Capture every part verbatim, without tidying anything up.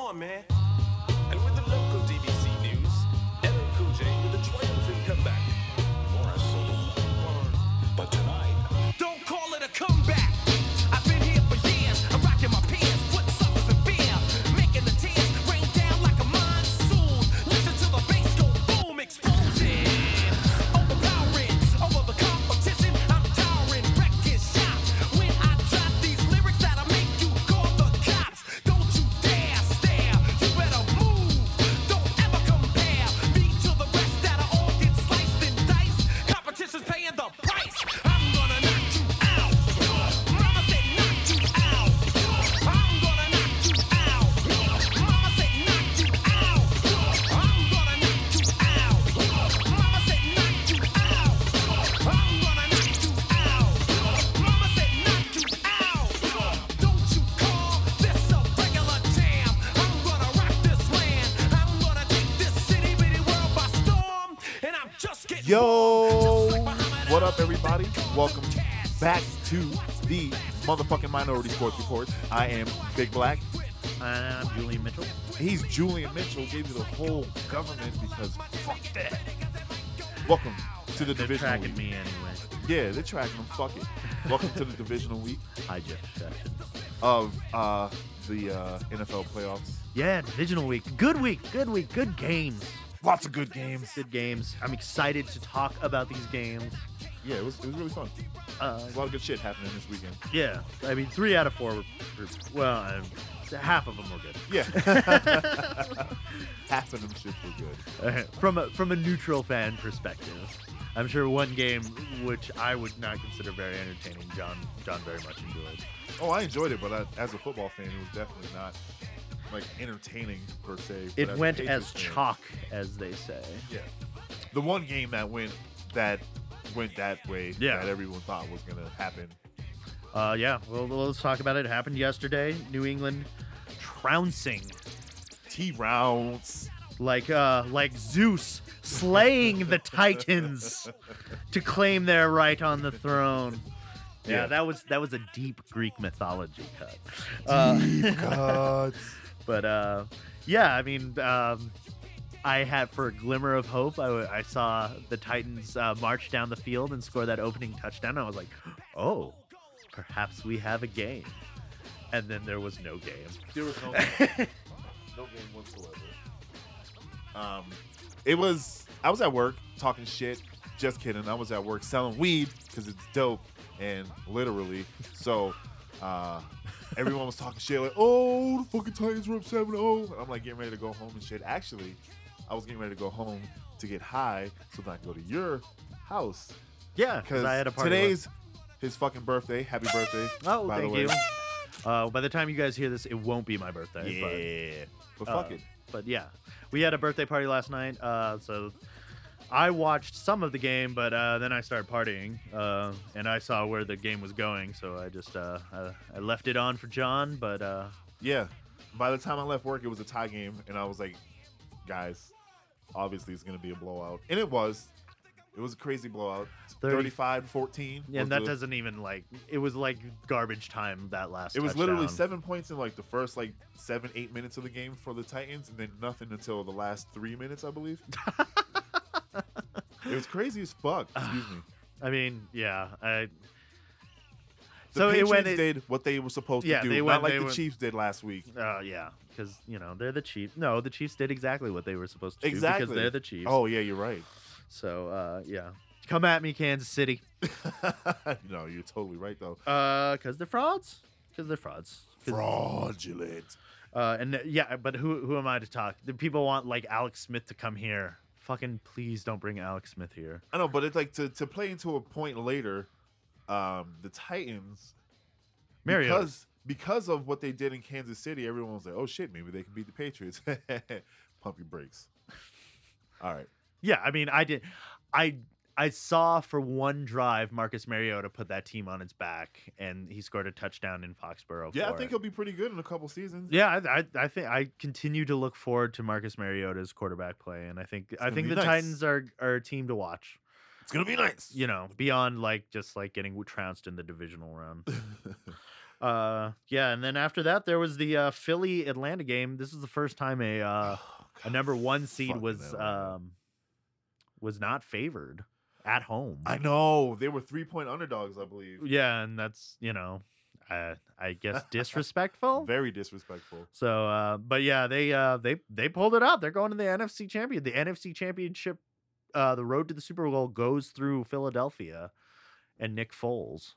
on, man. And with the local D B C news, L L Cool J with a triumphant comeback. More so, but tonight, don't call it a comeback. I've been here for years. I'm rocking my pants, putting suckers in fear, making the tears rain down like a monsoon. Listen to the bass go boom, explosion, overpowering over the competition. I'm towering, wrecking shop. When I drop these lyrics that'll make you call the cops. Don't you dare stare. You better move. Don't ever compare me to the rest that'll all get sliced and diced. Competition's paying the price. I'm gonna knock you out. Mama said knock you out. I'm gonna knock you out. Mama said knock you out. I'm gonna knock you out. Mama said knock you out. I'm gonna knock you out. Mama said knock you out. Don't you call this a regular jam. I'm gonna rock this land. I'm gonna take this city bitty world by storm. And I'm just getting Yo, what up, everybody? Welcome back to the motherfucking Minority Sports Report. I am Big Black. I'm Julian Mitchell. He's Julian Mitchell. Gave you the whole government because fuck that. Welcome to the They're divisional tracking week. me anyway. Yeah, they're tracking them. Fuck it. Welcome to the divisional week Hi, Jeff Sessions. of uh, the uh, N F L playoffs. Yeah, divisional week. Good week. Good week. Good games. Lots of good games. Good games. I'm excited to talk about these games. Yeah, it was it was really fun. Uh, A lot of good shit happening this weekend. yeah, I mean, three out of four were, were well, um, half of them were good. Yeah. Half of them shits were good. Uh, from a from a neutral fan perspective, I'm sure one game which I would not consider very entertaining, John John very much enjoyed. Oh, I enjoyed it, but I, as a football fan, it was definitely not like entertaining per se. But It as a went Patriots as fan- chalk, as they say. Yeah. The one game that went that went that way Yeah. that everyone thought was gonna happen. Uh, yeah, well, well, let's talk about it. It happened yesterday. New England trouncing T rounds. like uh like Zeus slaying the Titans to claim their right on the throne. Yeah, Yeah. that was that was a deep Greek mythology cut. Uh, God. but uh, yeah, I mean, um, I had for a glimmer of hope. I, w- I saw the Titans uh, march down the field and score that opening touchdown. I was like, oh, perhaps we have a game. And then there was no game. There was no game. No game whatsoever. Um, it was. I was at work talking shit. Just kidding. I was at work selling weed because it's dope and literally. So, uh, everyone was talking shit like, "Oh, the fucking Titans were up seven oh." And I'm like getting ready to go home and shit. Actually, I was getting ready to go home to get high so that I can go to your house Yeah, because because I had a party. today's his fucking birthday. Happy birthday! Oh, by thank the way. you. Uh, by the time you guys hear this, it won't be my birthday. Yeah, but But, fuck uh, it. But yeah, we had a birthday party last night. Uh, so I watched some of the game, but uh, then I started partying, uh, and I saw where the game was going. So I just uh, I, I left it on for John. But uh, Yeah. By the time I left work, it was a tie game, and I was like, guys, obviously it's going to be a blowout. And it was. It was a crazy blowout. thirty thirty-five fourteen. yeah, and that doesn't even like it was like garbage time that last. It was literally touchdown. seven points in like the first like seven, eight minutes of the game for the Titans, and then nothing until the last three minutes, I believe. It was crazy as fuck. Excuse me. I mean, yeah. I, The so it Patriots went. It, did what they were supposed Yeah, to do, they not went- like they the went- Chiefs did last week. Uh, yeah, because you know they're the Chiefs. No, the Chiefs did exactly what they were supposed to Exactly. do because they're the Chiefs. Oh yeah, you're right. So uh, yeah, come at me, Kansas City. No, you're totally right though. Uh, because they're frauds. Because they're frauds. 'Cause- Fraudulent. Uh, and uh, yeah, but who who am I to talk? The people want like Alex Smith to come here. Fucking please don't bring Alex Smith here. I know, but it's like to, to play into a point later, um, the Titans, Mariota. because because of what they did in Kansas City, everyone was like, "Oh shit, maybe they can beat the Patriots." Pump your brakes. All right. Yeah, I mean, I did. I I saw for one drive Marcus Mariota put that team on its back, and he scored a touchdown in Foxborough. Yeah, for I think it. he'll be pretty good in a couple seasons. Yeah, I, I I think I continue to look forward to Marcus Mariota's quarterback play, and I think I gonna think be the nice. Titans are are a team to watch. It's gonna be nice. You know, beyond like just like getting trounced in the divisional round. Uh, yeah, and then after that, there was the uh, Philly Atlanta game. This is the first time a uh, Oh, a God, number one seed fucking was Atlanta. um was not favored at home. I know they were three point underdogs, I believe. Yeah, and that's you know, uh, I guess disrespectful. Very disrespectful. So, uh, but yeah, they uh, they they pulled it out. They're going to the N F C champion. The N F C championship, uh, the road to the Super Bowl goes through Philadelphia and Nick Foles.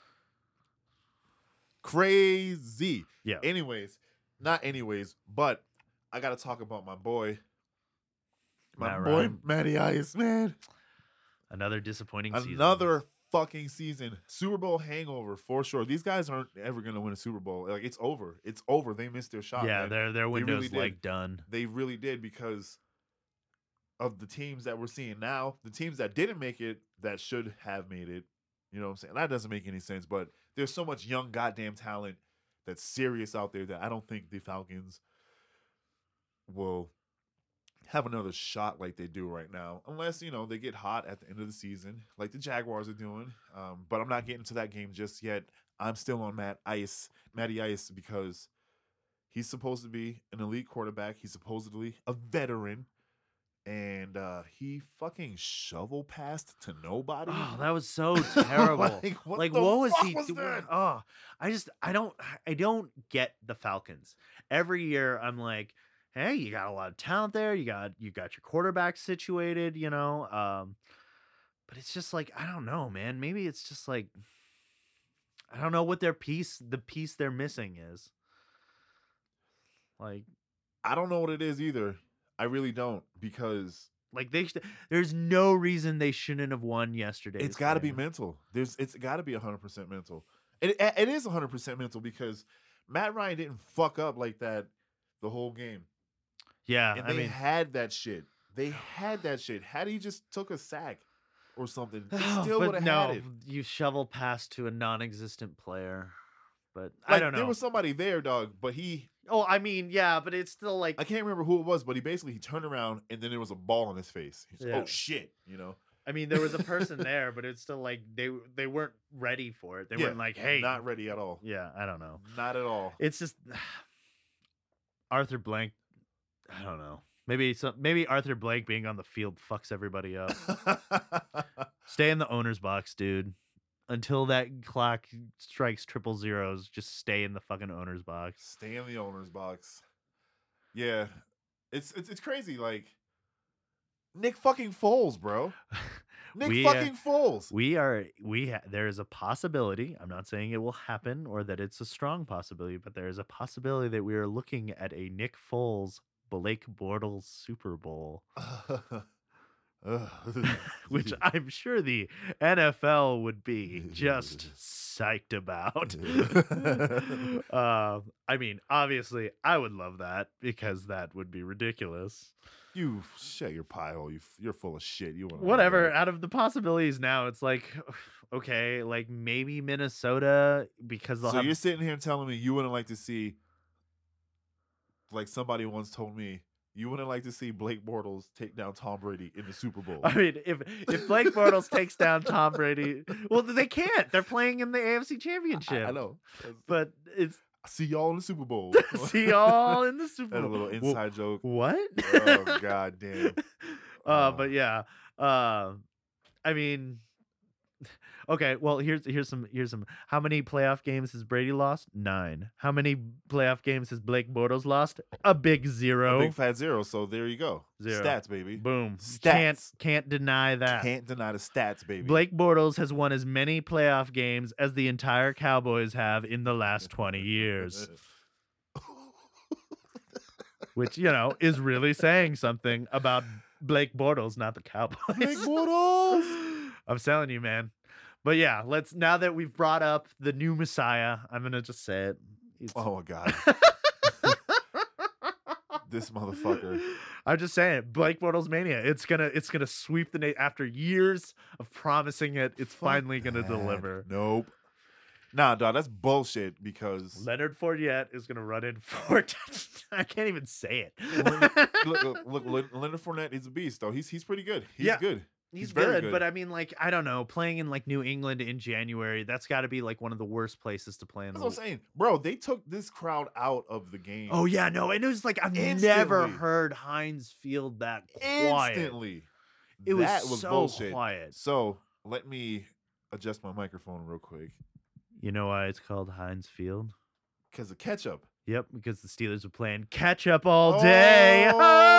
Crazy. Yeah. Anyways, not anyways, but I gotta talk about my boy, my Matt boy Ryan. Matty Ice, man. Another disappointing season. Another fucking season. Super Bowl hangover for sure. These guys aren't ever gonna win a Super Bowl. Like it's over. It's over. They missed their shot. Yeah, man. their their window's really did. like done. They really did because of the teams that we're seeing now. The teams that didn't make it that should have made it. You know what I'm saying? That doesn't make any sense. But there's so much young goddamn talent that's serious out there that I don't think the Falcons will have another shot like they do right now, unless you know they get hot at the end of the season, like the Jaguars are doing. Um, but I'm not getting to that game just yet. I'm still on Matt Ice, Matty Ice, because he's supposed to be an elite quarterback. He's supposedly a veteran, and uh, he fucking shovel passed to nobody. Oh, that was so terrible. Like, what like the what was fuck he was doing? that? Oh, I just I don't I don't get the Falcons. Every year I'm like, hey, you got a lot of talent there. You got you got your quarterback situated, you know. Um, but it's just like I don't know, man. Maybe it's just like I don't know what their piece the piece they're missing is. Like I don't know what it is either. I really don't, because like they sh- there's no reason they shouldn't have won yesterday. it's got to be mental. There's it's got to be one hundred percent mental. It it is one hundred percent mental because Matt Ryan didn't fuck up like that the whole game. Yeah, And I they mean, had that shit. They had that shit. Had he just took a sack or something, they still but would have no, had it. you shovel past to a non-existent player. But I Like, don't know. There was somebody there, dog, but he Oh, I mean, yeah, but it's still like I can't remember who it was, but he basically he turned around and then there was a ball on his face. He's Yeah. oh shit, you know. I mean, there was a person there, but it's still like they they weren't ready for it. They Yeah, weren't like, hey, not ready at all. yeah, I don't know. Not at all. It's just Arthur Blank. I don't know. Maybe some maybe Arthur Blank being on the field fucks everybody up. Stay in the owner's box, dude. Until that clock strikes triple zeros, just stay in the fucking owner's box. Stay in the owner's box. Yeah. It's it's it's crazy. Like Nick fucking Foles, bro. Nick We, uh, fucking Foles. We are we ha- there is a possibility. I'm not saying it will happen or that it's a strong possibility, but there is a possibility that we are looking at a Nick Foles Blake Bortles Super Bowl, which I'm sure the N F L would be just psyched about. uh, I mean, obviously, I would love that because that would be ridiculous. You shut your pie hole. You, f- you're full of shit. You want Whatever. Out of the possibilities now, it's like, okay, like maybe Minnesota because they'll So have. you're sitting here telling me you wouldn't like to see, like somebody once told me, you wouldn't like to see Blake Bortles take down Tom Brady in the Super Bowl. I mean, if if Blake Bortles takes down Tom Brady, well, they can't. They're playing in the A F C Championship. I, I know. but it's See y'all in the Super Bowl. see y'all in the Super That's a Bowl. little Wh- inside joke. What? Oh god damn. Uh, Uh. but yeah. Uh, I mean, okay. Well, here's here's some here's some. How many playoff games has Brady lost? Nine. How many playoff games has Blake Bortles lost? A big zero. A big fat zero. So there you go. Zero. Stats, baby. Boom. Stats. Can't can't deny that. Can't deny the stats, baby. Blake Bortles has won as many playoff games as the entire Cowboys have in the last twenty years, which, you know, is really saying something about Blake Bortles, not the Cowboys. Blake Bortles. I'm telling you, man. But yeah, let's now that we've brought up the new Messiah, I'm gonna just say it. It's- Oh my god. This motherfucker. I'm just saying, Blake Bortles mania. It's gonna, it's gonna sweep the nation after years of promising it. It's Fuck finally gonna that. deliver. Nope. Nah, dog, that's bullshit because Leonard Fournette is gonna run in for. I can't even say it. Leonard- look, look, look, Leonard Fournette is a beast, though. He's he's pretty good. He's Yeah. good. He's, He's very good, good. but I mean, like, I don't know, playing in like New England in January, that's got to be like one of the worst places to play in. That's the what I'm saying, bro. They took this crowd out of the game. Oh yeah, no, and it was like I've never Instantly. heard Heinz Field that quiet. Instantly. It was that was so bullshit. quiet. So let me adjust my microphone real quick You know why it's called Heinz Field? because of ketchup. Yep, because the Steelers were playing catch up all day.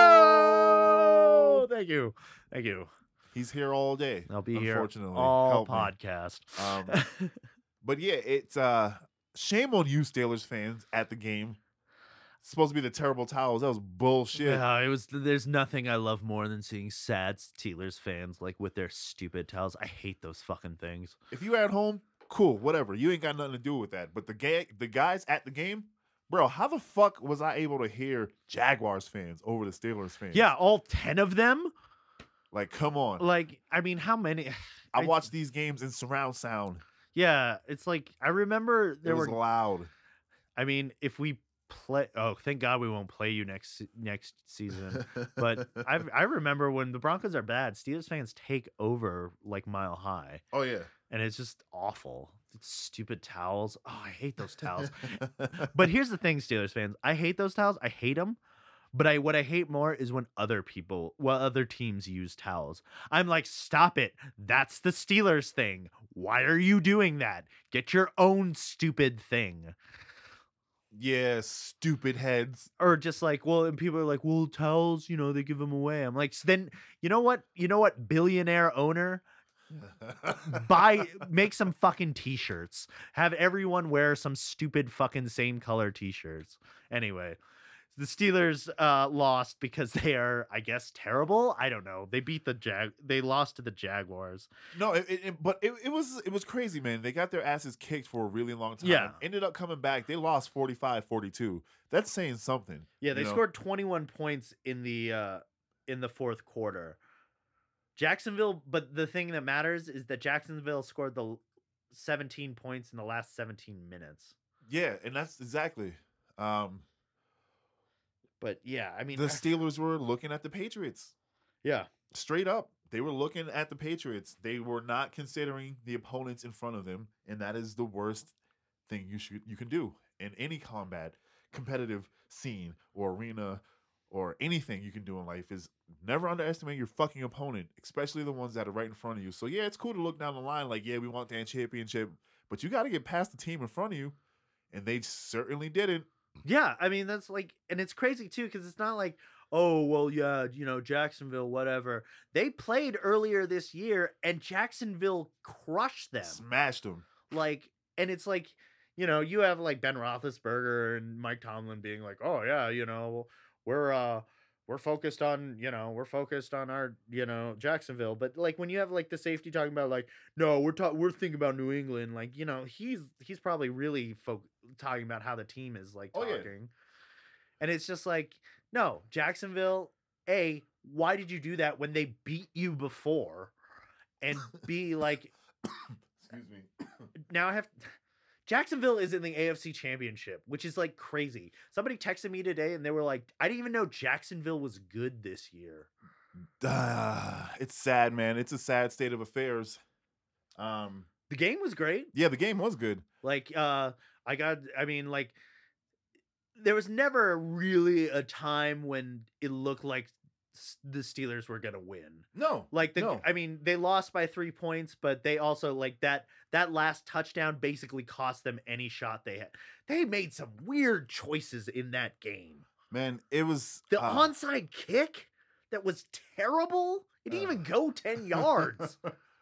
Oh! Oh, thank you, thank you. He's here all day. I'll be here Unfortunately, all Help me. podcast. Um, But yeah, it's uh shame on you, Steelers fans, at the game. It's supposed to be the terrible towels. That was bullshit. Yeah, it was. There's nothing I love more than seeing sad Steelers fans like with their stupid towels. I hate those fucking things. If you at home, cool, whatever. You ain't got nothing to do with that. But the ga- the guys at the game, bro, how the fuck was I able to hear Jaguars fans over the Steelers fans? Yeah, all ten of them. Like, come on. Like, I mean, how many? I watched these games in surround sound. Yeah, it's like I remember there it was were. loud. I mean, if we play, oh, thank God we won't play you next se- next season. But I I remember when the Broncos are bad, Steelers fans take over like Mile High, Oh yeah. and it's just awful. Stupid towels. Oh, I hate those towels. But here's the thing, Steelers fans, I hate those towels. I hate them. But I what I hate more is when other people, well, other teams use towels. I'm like, stop it. That's the Steelers thing. Why are you doing that? Get your own stupid thing. Yeah, stupid heads. Or just like, well, and people are like, well, towels, you know, they give them away. I'm like, so then you know what? You know what? Billionaire owner, buy, make some fucking t-shirts. Have everyone wear some stupid fucking same color t-shirts. Anyway. The Steelers uh, lost because they are, I guess, terrible. I don't know. They beat the Jag. They lost to the Jaguars. No, it, it, it- but it, it was it was crazy, man. They got their asses kicked for a really long time. Yeah. Ended up coming back. They lost forty-five forty-two. That's saying something. Yeah, they you know? scored twenty-one points in the uh, in the fourth quarter. Jacksonville, but the thing that matters is that Jacksonville scored the seventeen points in the last seventeen minutes. Yeah, and that's exactly. Um, But yeah, I mean, the Steelers were looking at the Patriots. yeah, Straight up. They were looking at the Patriots. They were not considering the opponents in front of them, and that is the worst thing you should you can do in any combat, competitive scene or arena or anything you can do in life is never underestimate your fucking opponent, especially the ones that are right in front of you. So yeah, it's cool to look down the line like, yeah, we want that championship, but you got to get past the team in front of you, and they certainly didn't. yeah. I mean, that's like, and it's crazy too because it's not like, oh, well, yeah, you know, Jacksonville, whatever. They played earlier this year, and Jacksonville crushed them. Smashed them. Like, and it's like, you know, you have like Ben Roethlisberger and Mike Tomlin being like, oh yeah, you know, we're uh we're focused on, you know, we're focused on our, you know, Jacksonville. But like when you have like the safety talking about like, no, we're talking, we're thinking about New England. Like, you know, he's he's probably really fo- talking about how the team is like Oh, yeah. talking, and it's just like, no, Jacksonville. A, why did you do that when they beat you before? And B, like, Excuse me. now I have Jacksonville is in the A F C Championship, which is like crazy. Somebody texted me today and they were like, I didn't even know Jacksonville was good this year. Ah, it's sad, man. It's a sad state of affairs. Um, The game was great. yeah, the game was good. Like, uh, I got, I mean, like, there was never really a time when it looked like s- the Steelers were going to win. No, Like the, no. I mean, they lost by three points, but they also like that. That last touchdown basically cost them any shot they had. They made some weird choices in that game. man, it was The uh, onside kick that was terrible. It didn't even uh, go ten yards.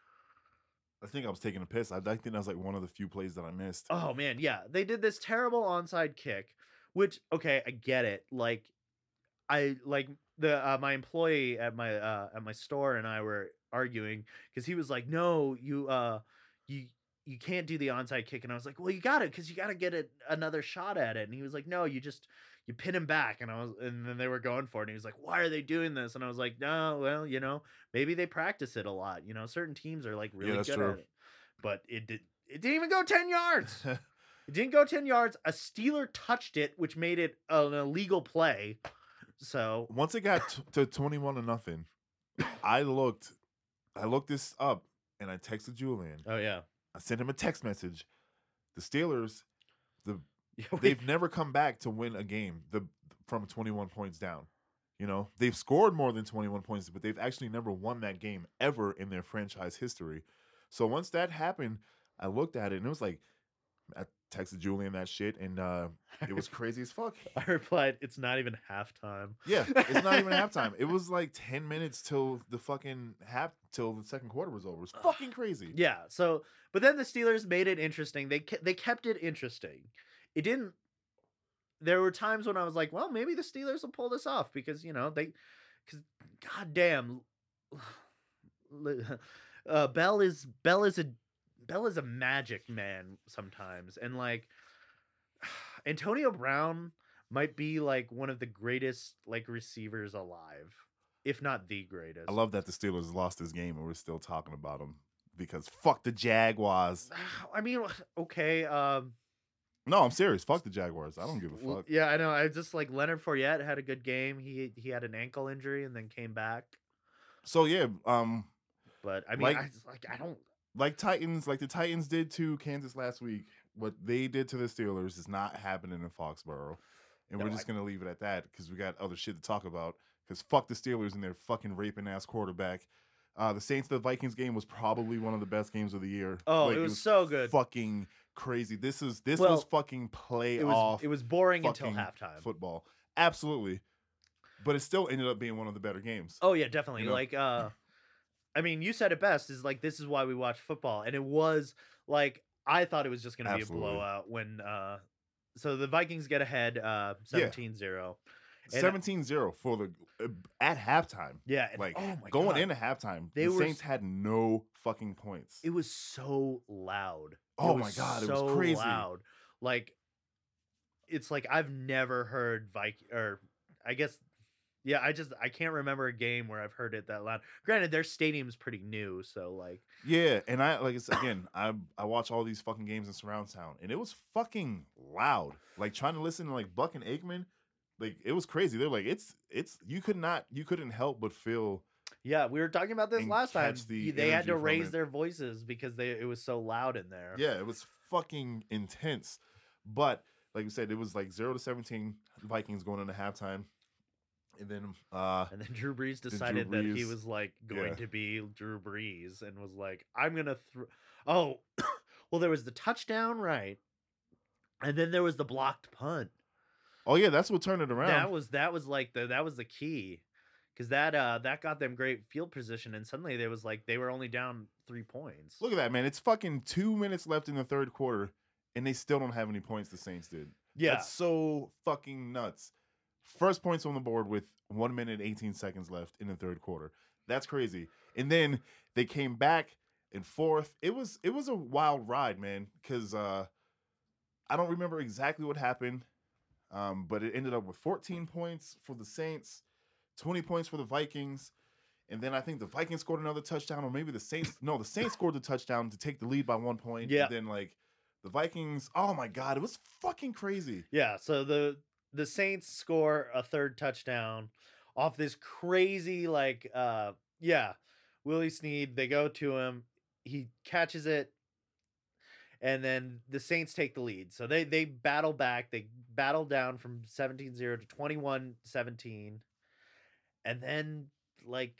I think I was taking a piss. I, I think that was like one of the few plays that I missed. Oh man, yeah, they did this terrible onside kick. Which, okay, I get it. Like, I like the uh, my employee at my uh, at my store and I were arguing because he was like, "No, you uh, you you can't do the onside kick," and I was like, "Well, you got it because you got to get it another shot at it." And he was like, "No, you just you pin him back." And I was, and then they were going for it, and he was like, "Why are they doing this?" And I was like, "No, well, you know, maybe they practice it a lot. You know, certain teams are like really that's good true. at it." But it did. It didn't even go ten yards. It didn't go ten yards. A Steeler touched it, which made it an illegal play. So Once it got t- to twenty-one to nothing, I looked I looked this up and I texted Julian. Oh yeah. I sent him a text message. The Steelers, the Yeah, we- they've never come back to win a game the from twenty-one points down. You know, they've scored more than twenty-one points, but they've actually never won that game ever in their franchise history. So once that happened, I looked at it and it was like, I texted Julian that shit, and uh, it was crazy as fuck. I replied, "It's not even halftime." Yeah, it's not even halftime. It was like ten minutes till the fucking half till the second quarter was over. It's fucking crazy. Yeah. So, but then the Steelers made it interesting. They ke- they kept it interesting. It didn't. There were times when I was like, well, maybe the Steelers will pull this off because you know they, because goddamn, uh, Bell is Bell is a Bell is a magic man sometimes, and like Antonio Brown might be like one of the greatest like receivers alive, if not the greatest. I love that the Steelers lost this game and we're still talking about them because fuck the Jaguars. I mean, okay. Um, No, I'm serious. Fuck the Jaguars. I don't give a Well, fuck. yeah, I know. I just like Leonard Fournette had a good game. He he had an ankle injury and then came back. So yeah, um, But I mean, Like- I like I don't. like Titans, like the Titans did to Kansas last week. What they did to the Steelers is not happening in Foxborough, and No, we're just I- gonna leave it at that because we got other shit to talk about. Because fuck the Steelers and their fucking raping ass quarterback. Uh, the Saints the Vikings game was probably one of the best games of the year. Oh, Like, it was so good. Fucking crazy. This is this Well, was fucking playoff. It was it was boring until fucking halftime. football. Absolutely, but it still ended up being one of the better games. Oh yeah, definitely. You know? Like uh, I mean, you said it best. Is like this is why we watch football, and it was like I thought it was just gonna Absolutely. be a blowout when uh, so the Vikings get ahead uh seventeen zero. And- seventeen zero for the uh, at halftime. Yeah, and- Like oh my going God. into halftime, They the were Saints s- had no fucking points. It was so loud. It Oh my God, it was so crazy. loud. Like, it's like I've never heard Viking or I guess, yeah. I just I can't remember a game where I've heard it that loud. Granted, their stadium's pretty new, so like, Yeah, and I like it's again, I I watch all these fucking games in surround sound, and it was fucking loud. Like trying to listen to like Buck and Aikman, like it was crazy. They're like it's it's you could not you couldn't help but feel. yeah, we were talking about this And last time. catch the They had energy to from raise it. their voices because they it was so loud in there. Yeah, it was fucking intense. But like you said, it was like zero to seventeen Vikings going into halftime, and then uh And then Drew Brees Drew decided that he Brees- was like going yeah. to be Drew Brees and was like, I'm gonna throw. Oh, well, there was the touchdown, right? And then there was the blocked punt. oh yeah, that's what turned it around. That was that was like the that was the key, because that uh that got them great field position, and suddenly there was like they were only down three points. Look at that, man. It's fucking two minutes left in the third quarter, and they still don't have any points the Saints did. Yeah, That's so fucking nuts. First points on the board with one minute, eighteen seconds left in the third quarter. That's crazy. And then they came back in fourth. It was it was a wild ride, man, because uh, I don't remember exactly what happened, um, but it ended up with fourteen points for the Saints, twenty points for the Vikings. And then I think the Vikings scored another touchdown, or maybe the Saints. No, the Saints scored the touchdown to take the lead by one point. Yeah. And then like the Vikings. Oh my god, it was fucking crazy. yeah. So the the Saints score a third touchdown off this crazy like uh yeah Willie Snead. They go to him, he catches it, and then the Saints take the lead. So they they battle back. They battle down from seventeen zero to twenty-one seventeen. And then like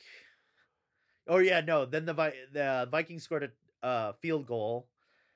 oh yeah, no, then the Vi- the Vikings scored a uh, field goal.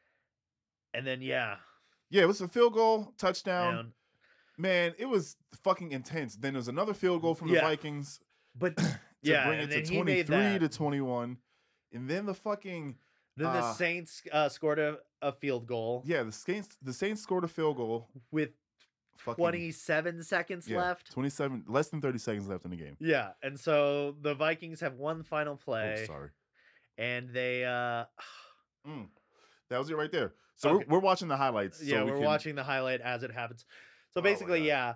And then yeah, Yeah, it was a field goal, touchdown. man. Man, it was fucking intense. Then there was another field goal from the Yeah. Vikings But to yeah, bring and it then to he made twenty-three that. to twenty-one. And then the fucking Then the uh, Saints uh, scored a, a field goal yeah, the Saints the Saints scored a field goal. with Fucking twenty-seven seconds yeah, left. twenty-seven less than thirty seconds left in the game. Yeah, and so the Vikings have one final Oh, play, sorry. and they uh Mm. That was it right there. So Okay. we're, we're watching the highlights. yeah, so we we're can- watching the highlight as it happens. So Oh my basically, God. yeah,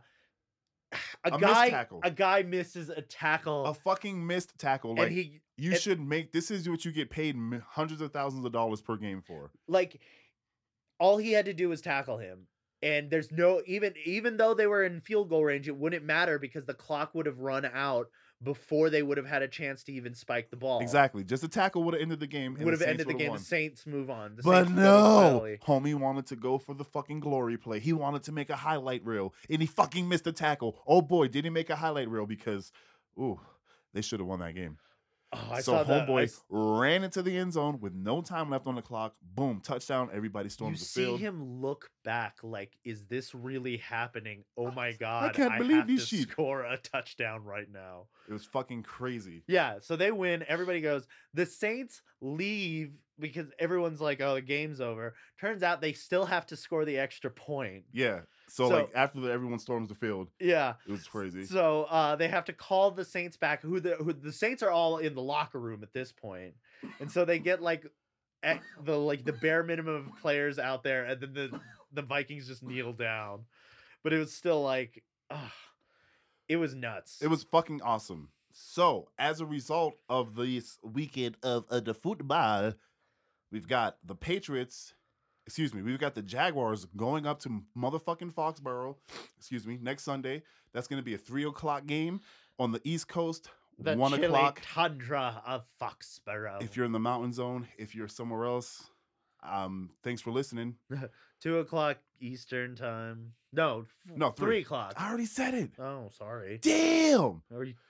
a, A missed guy tackle. a guy misses a tackle, a fucking missed tackle. Like and he you and- should make this is what you get paid m- hundreds of thousands of dollars per game for. like all he had to do was tackle him, And there's no even even though they were in field goal range, it wouldn't matter because the clock would have run out before they would have had a chance to even spike the ball. Exactly. Just a tackle would have ended the game. and Would have Saints ended the would've game. won. The Saints move on. The But Saints go to no, penalty. homie wanted to go for the fucking glory play. He wanted to make a highlight reel, and he fucking missed a tackle. Oh boy, did he make a highlight reel because, ooh, they should have won that game. Oh, I so saw that. I homeboy s- ran into the end zone with no time left on the clock. Boom, touchdown. Everybody You storms the see field. him look back like, is this really happening? Oh my god! can't believe have these to sheep. score a touchdown right now. It was fucking crazy. Yeah, so they win. Everybody goes. The Saints leave because everyone's like, "Oh, the game's over." Turns out they still have to score the extra point. Yeah. So, So- like after the, everyone storms the field, Yeah. it was crazy. So uh, they have to call the Saints back. Who the who the Saints are all in the locker room at this point, and so they get like ec- the like the bare minimum of players out there, and then the the Vikings just kneel down. But it was still like, ugh, it was nuts. It was fucking awesome. So, as a result of this weekend of uh, the football, we've got the Patriots, excuse me, we've got the Jaguars going up to motherfucking Foxborough, excuse me, next Sunday. That's going to be a three o'clock game on the East Coast, the one chilly o'clock. tundra of Foxborough. If you're in the mountain zone, if you're somewhere else, um, thanks for listening. Two o'clock Eastern time. No, f- No, three three. o'clock. I already said it. Oh, sorry. Damn. Or you-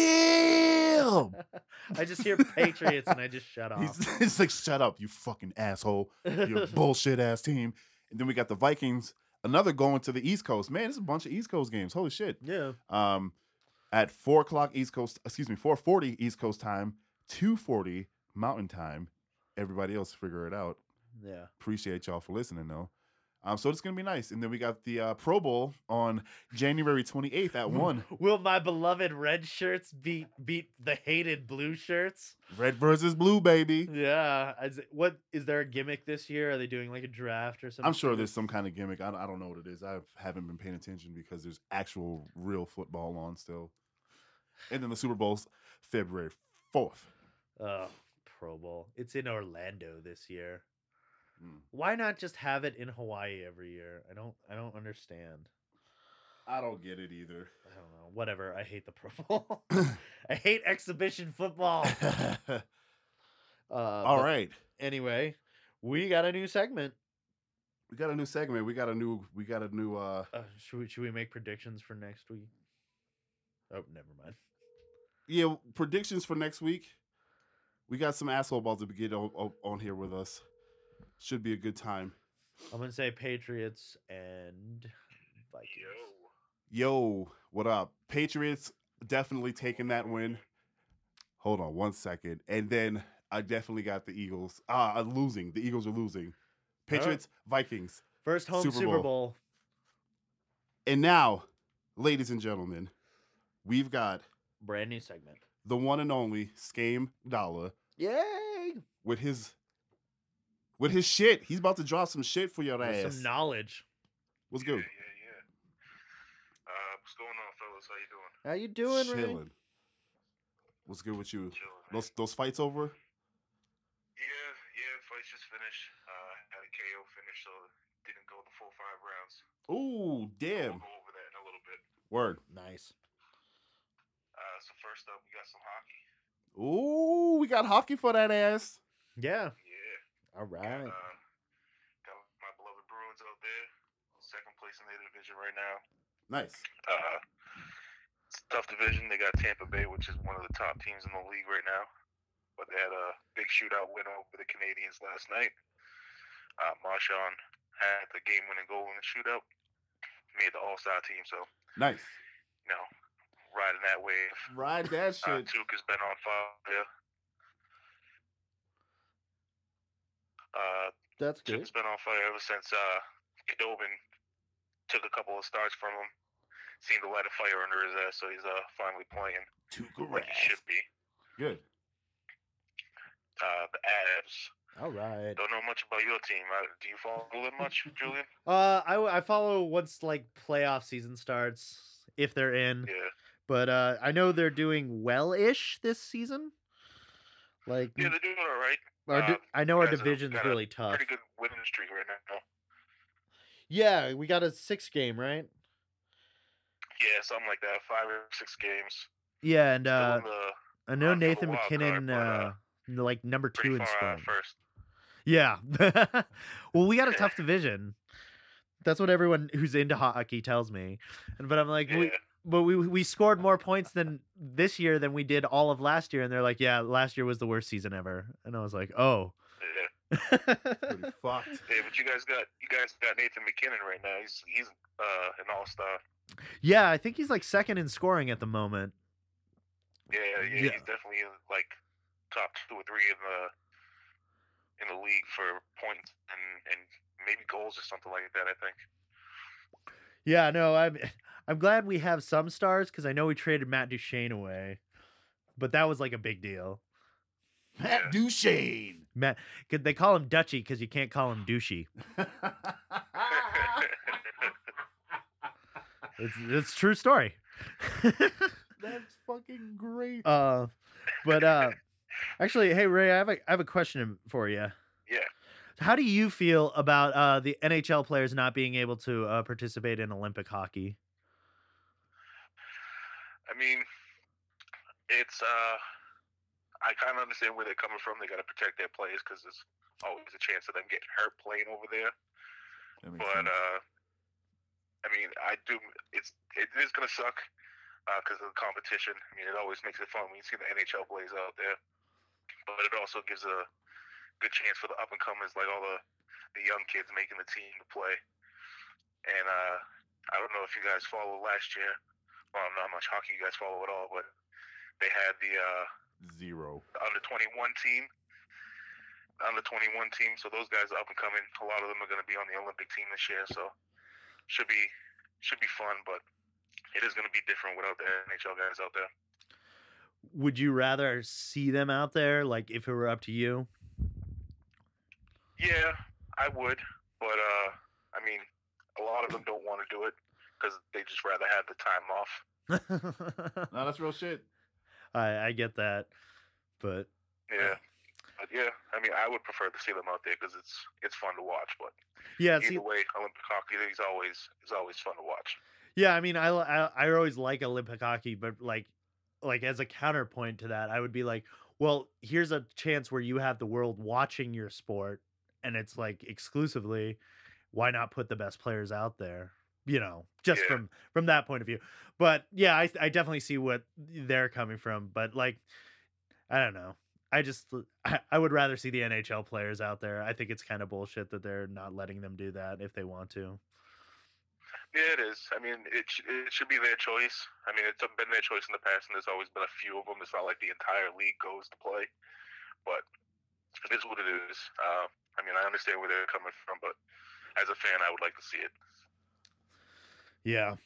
Damn. I just hear Patriots and I just shut off. He's, he's like, shut up, you fucking asshole. Your bullshit ass team. And then we got the Vikings, another going to the East Coast. Man, it's a bunch of East Coast games. Holy shit. Yeah. Um, at four o'clock East Coast, excuse me, four forty East Coast time, two forty Mountain time. Everybody else figure it out. Yeah. Appreciate y'all for listening, though. Um, so it's gonna be nice. And then we got the uh, Pro Bowl on January twenty-eighth at one. Will my beloved red shirts beat beat the hated blue shirts? Red versus blue, baby. Yeah. Is it, what is there a gimmick this year? Are they doing like a draft or something? I'm sure there's some kind of gimmick. I, I don't know what it is. I haven't been paying attention because there's actual real football on still. And then the Super Bowl's February fourth. Oh, Pro Bowl. It's in Orlando this year. Mm. Why not just have it in Hawaii every year? I don't I don't understand. I don't get it either. I don't know. Whatever. I hate the Pro Bowl. I hate exhibition football. Uh, All but right. Anyway, we got a new segment. We got a new segment. We got a new we got a new uh Uh, should we should we make predictions for next week? Oh, never mind. yeah, predictions for next week. We got some asshole balls to get on, on, on here with us. Should be a good time. I'm gonna say Patriots and Vikings. Yo, what up? Patriots definitely taking that win. Hold on one second. And then I definitely got the Eagles. Ah, uh, losing. The Eagles are losing. Patriots, Vikings. First home Super Super, Bowl. Bowl. And now, ladies and gentlemen, we've got Brand new segment. the one and only Skame Dollar Yay! with his with his shit. He's about to drop some shit for your With ass. some knowledge. What's Yeah, good? yeah, yeah. Uh, what's going on, fellas? How you doing? How you doing, Ray? Chilling. What's good with you? Chilling. man. Those those fights over? Yeah, yeah. Fights just finished. Uh, had a K O finish, so didn't go the full five rounds. Ooh, damn. We'll go over that in a little bit. Word. Nice. Uh, so first up, we got some hockey. Ooh, we got hockey for that ass. Yeah. Yeah. All Got, right. uh, got my beloved Bruins out there, second place in their division right now. Nice. Uh, it's a tough division. They got Tampa Bay, which is one of the top teams in the league right now. But they had a big shootout win over the Canadians last night. Uh, Marchand had the game-winning goal in the shootout. Made the All-Star team, so, Nice. you know, riding that wave. Ride that Uh, shit. Tuke has been on fire. Uh, That's Tuke's been on fire ever since uh, Khudobin took a couple of starts from him. Seemed to light a fire under his ass, so he's uh, finally playing like he should be. Good. Uh, the Avs. All right. Don't know much about your team. Uh, do you follow them much, Julian? Uh, I I follow once like playoff season starts if they're in, Yeah. but uh, I know they're doing well-ish this season. Like, Yeah, they're doing all right. our di- uh, I know our guys have division's got a really tough. Pretty good winning streak right now. Yeah, we got a six game, right? Yeah, something like that. Five or six games. Yeah, and Still uh, in the I know hunt for the Nathan wild McKinnon, card, but, uh, uh, like number pretty two in far out scoring. at first. Yeah. Well, we got a tough division. That's what everyone who's into hockey tells me. And but I'm like, we, Yeah. but we we scored more points than this year than we did all of last year, and they're like, yeah, last year was the worst season ever. And I was like, oh. Yeah. Pretty fucked. Yeah, but you guys got you guys got Nathan McKinnon right now. He's he's uh an all star. Yeah, I think he's like second in scoring at the moment. Yeah, yeah, Yeah. he's definitely in, like top two or three in the in the league for points and and maybe goals or something like that. I think. Yeah, no, I'm I'm glad we have some stars because I know we traded Matt Duchene away, but that was like a big deal. Matt Duchene. Matt, 'cause they call him Dutchy because you can't call him Douchey. It's it's a true story. That's fucking great. uh, but uh, actually, hey Ray, I have a I have a question for you. Yeah. How do you feel about uh the N H L players not being able to uh, participate in Olympic hockey? I mean, it's uh, I kind of understand where they're coming from. They got to protect their players because there's always a chance of them getting hurt playing over there. That makes But sense. uh, I mean, I do. It's it is gonna suck because of the competition. I mean, it always makes it fun when you see the N H L players out there. But it also gives a good chance for the up and comers, like all the the young kids making the team to play. And uh, I don't know if you guys follow last year. Well, not much hockey you guys follow at all, but they had the uh, Zero. under twenty-one team. The under twenty-one team. So those guys are up and coming. A lot of them are going to be on the Olympic team this year. So should be should be fun, but it is going to be different without the N H L guys out there. Would you rather see them out there, like if it were up to you? Yeah, I would, but uh, I mean, a lot of them don't want to do it because they just rather have the time off. No, that's real shit. I I get that, but Yeah, but yeah, I mean, I would prefer to see them out there because it's it's fun to watch. But yeah, either see, way, Olympic hockey is always is always fun to watch. yeah, I mean, I, I I always like Olympic hockey, but like like as a counterpoint to that, I would be like, well, here's a chance where you have the world watching your sport, and it's like exclusively. Why not put the best players out there? You know, just Yeah. from from that point of view. But yeah, I I definitely see what they're coming from. But like, I don't know. I just I, I would rather see the N H L players out there. I think it's kind of bullshit that they're not letting them do that if they want to. Yeah, it is. I mean, it sh- it should be their choice. I mean, it's been their choice in the past, and there's always been a few of them. It's not like the entire league goes to play, but it is what it is. Uh, I mean, I understand where they're coming from, but as a fan, I would like to see it. Yeah.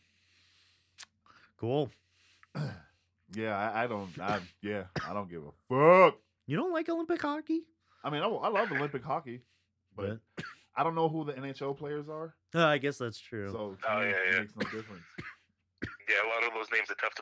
Cool. Yeah, I, I don't. I yeah, I don't give a fuck. You don't like Olympic hockey? I mean, I, I love Olympic hockey, but I don't know who the N H L players are. Uh, I guess that's true. So to Oh, me, yeah, it yeah. makes no difference. Yeah, a lot of those names are tough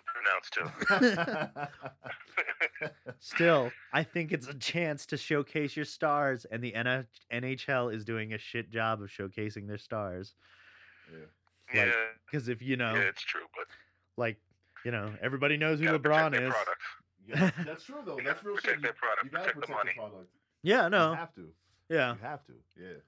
to pronounce too. Still, I think it's a chance to showcase your stars, and the N H L is doing a shit job of showcasing their stars. Yeah. yeah, Because if you know, yeah, it's true, but like, you know, everybody knows who gotta protect LeBron their is. product. Yeah, that's true though. You That's gotta real protect shit. their product, You, you gotta protect the protect the, money. product. Yeah, no, You have to. yeah, You have to. Yeah.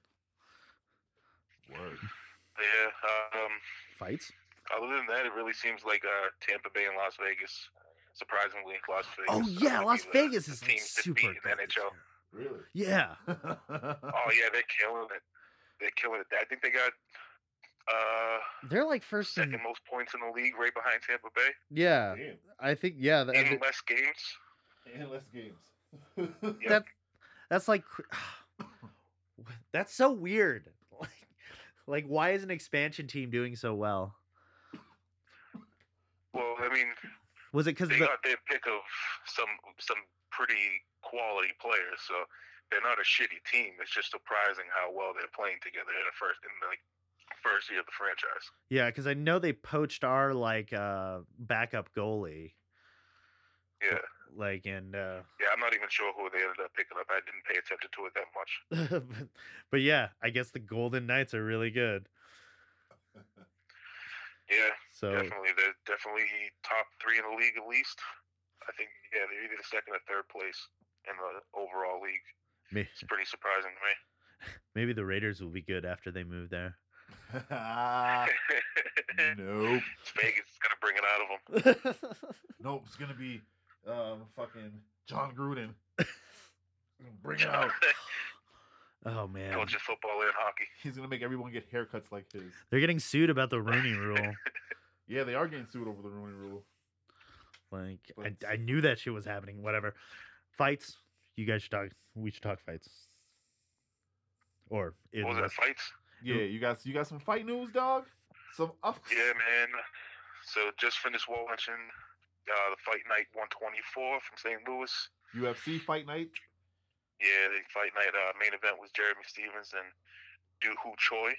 Word. Yeah. Um. fights. Other than that, it really seems like uh, Tampa Bay and Las Vegas. Surprisingly, Las Vegas. Oh are yeah, gonna Las be the- Vegas the is team to super beat in good N H L. this year. Really? Yeah, Oh yeah, they're killing it. They're killing it. I think they got uh they're like first in. second most points in the league, right behind Tampa Bay. Yeah, Damn. I think yeah. th- In th- less games. And less games. Yep. that that's like cr- that's so weird. Like, like why is an expansion team doing so well? Well, I mean, Was it because they the got their pick of some some pretty quality players, so they're not a shitty team. It's just surprising how well they're playing together in the first in the like, first year of the franchise. yeah? Because I know they poached our like uh backup goalie, Yeah, like and uh yeah. I'm not even sure who they ended up picking up. I didn't pay attention to it that much. but, but yeah, I guess the Golden Knights are really good. Yeah, So definitely. They're definitely top three in the league at least. I think, yeah, they're either second or third place in the overall league. may- It's pretty surprising to me. maybe the Raiders will be good after they move there. Nope. It's Vegas is going to bring it out of them. Nope. It's gonna be um fucking John Gruden. Bring it out. Oh man, Coaching football and hockey. He's gonna make everyone get haircuts like his. they're getting sued about the Rooney Rule. Yeah, they are getting sued over the Rooney Rule. Like But- I, I knew that shit was happening. Whatever. Fights. You guys should talk. We should talk fights. Or in What was that, less- fights? Yeah, you guys, you got some fight news, dog? Some up. Yeah, man. So just finished watching uh, the Fight Night one twenty-four from Saint Louis. U F C fight night. Yeah, the Fight Night uh, main event was Jeremy Stevens and Do Hoo Choi.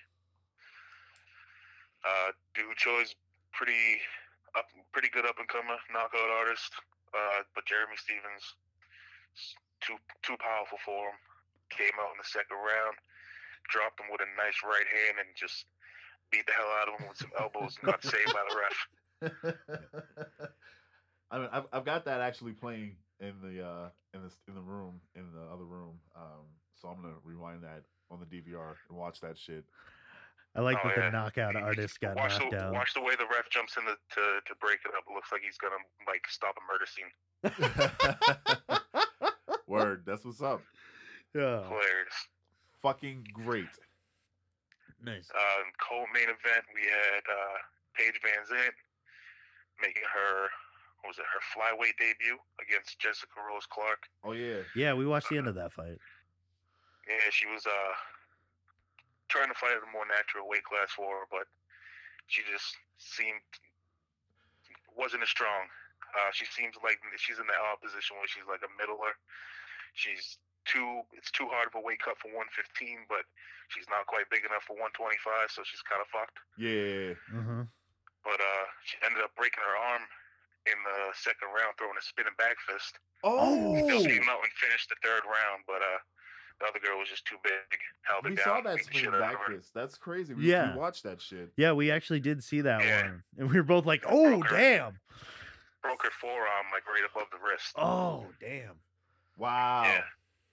Uh, Do Hoo Choi's pretty up, pretty good up and comer knockout artist. Uh, but Jeremy Stevens s- too too powerful for him. Came out in the second round, dropped him with a nice right hand, and just beat the hell out of him with some elbows and got saved by the ref. I mean, I've, I've got that actually playing in the uh in the in the room in the other room. Um, so I'm gonna rewind that on the D V R and watch that shit. I like Oh, that yeah. the knockout artist got watch knocked the, down. Watch the way the ref jumps in the, to to break it up. It looks like he's gonna like stop a murder scene. Word, that's what's up. Yeah. Hilarious. Fucking great. Nice. Uh, co-main event, we had uh, Paige Van Zandt making her, what was it, her flyweight debut against Jessica Rose Clark. Oh yeah. Yeah, we watched the end of that fight. Yeah, she was uh trying to fight at a more natural weight class for her, but she just seemed wasn't as strong. Uh, she seems like she's in that odd position where she's like a middler. She's too it's too hard of a weight cut for one fifteen, but she's not quite big enough for one twenty-five, so she's kind of fucked. Yeah. Uh-huh. But uh, she ended up breaking her arm in the second round, throwing a spinning back fist. Oh, Still came out and finished the third round, but uh, the other girl was just too big, held we it saw down. that beat the shit spinning out of back her. fist. That's crazy. We, Yeah. we watched that shit. Yeah, we actually did see that Yeah. one. And we were both like, oh, Broke her. damn. Broke her forearm like right above the wrist. Oh, damn. Wow. Yeah.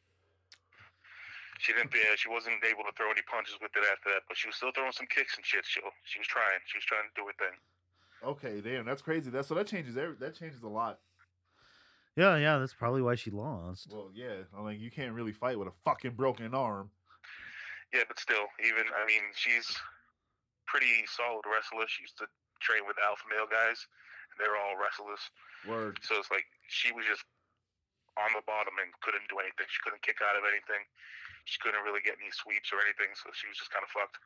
She didn't. Yeah, she wasn't able to throw any punches with it after that, but she was still throwing some kicks and shit. She, she was trying. She was trying to do her thing. Okay, damn, that's crazy. That so that changes every, that changes a lot. Yeah, yeah, that's probably why she lost. Well, yeah, I mean, you can't really fight with a fucking broken arm. Yeah, but still, even I mean, she's pretty solid wrestler. She used to train with alpha male guys. They're all wrestlers. Word. So it's like she was just on the bottom and couldn't do anything. She couldn't kick out of anything. She couldn't really get any sweeps or anything. So she was just kind of fucked.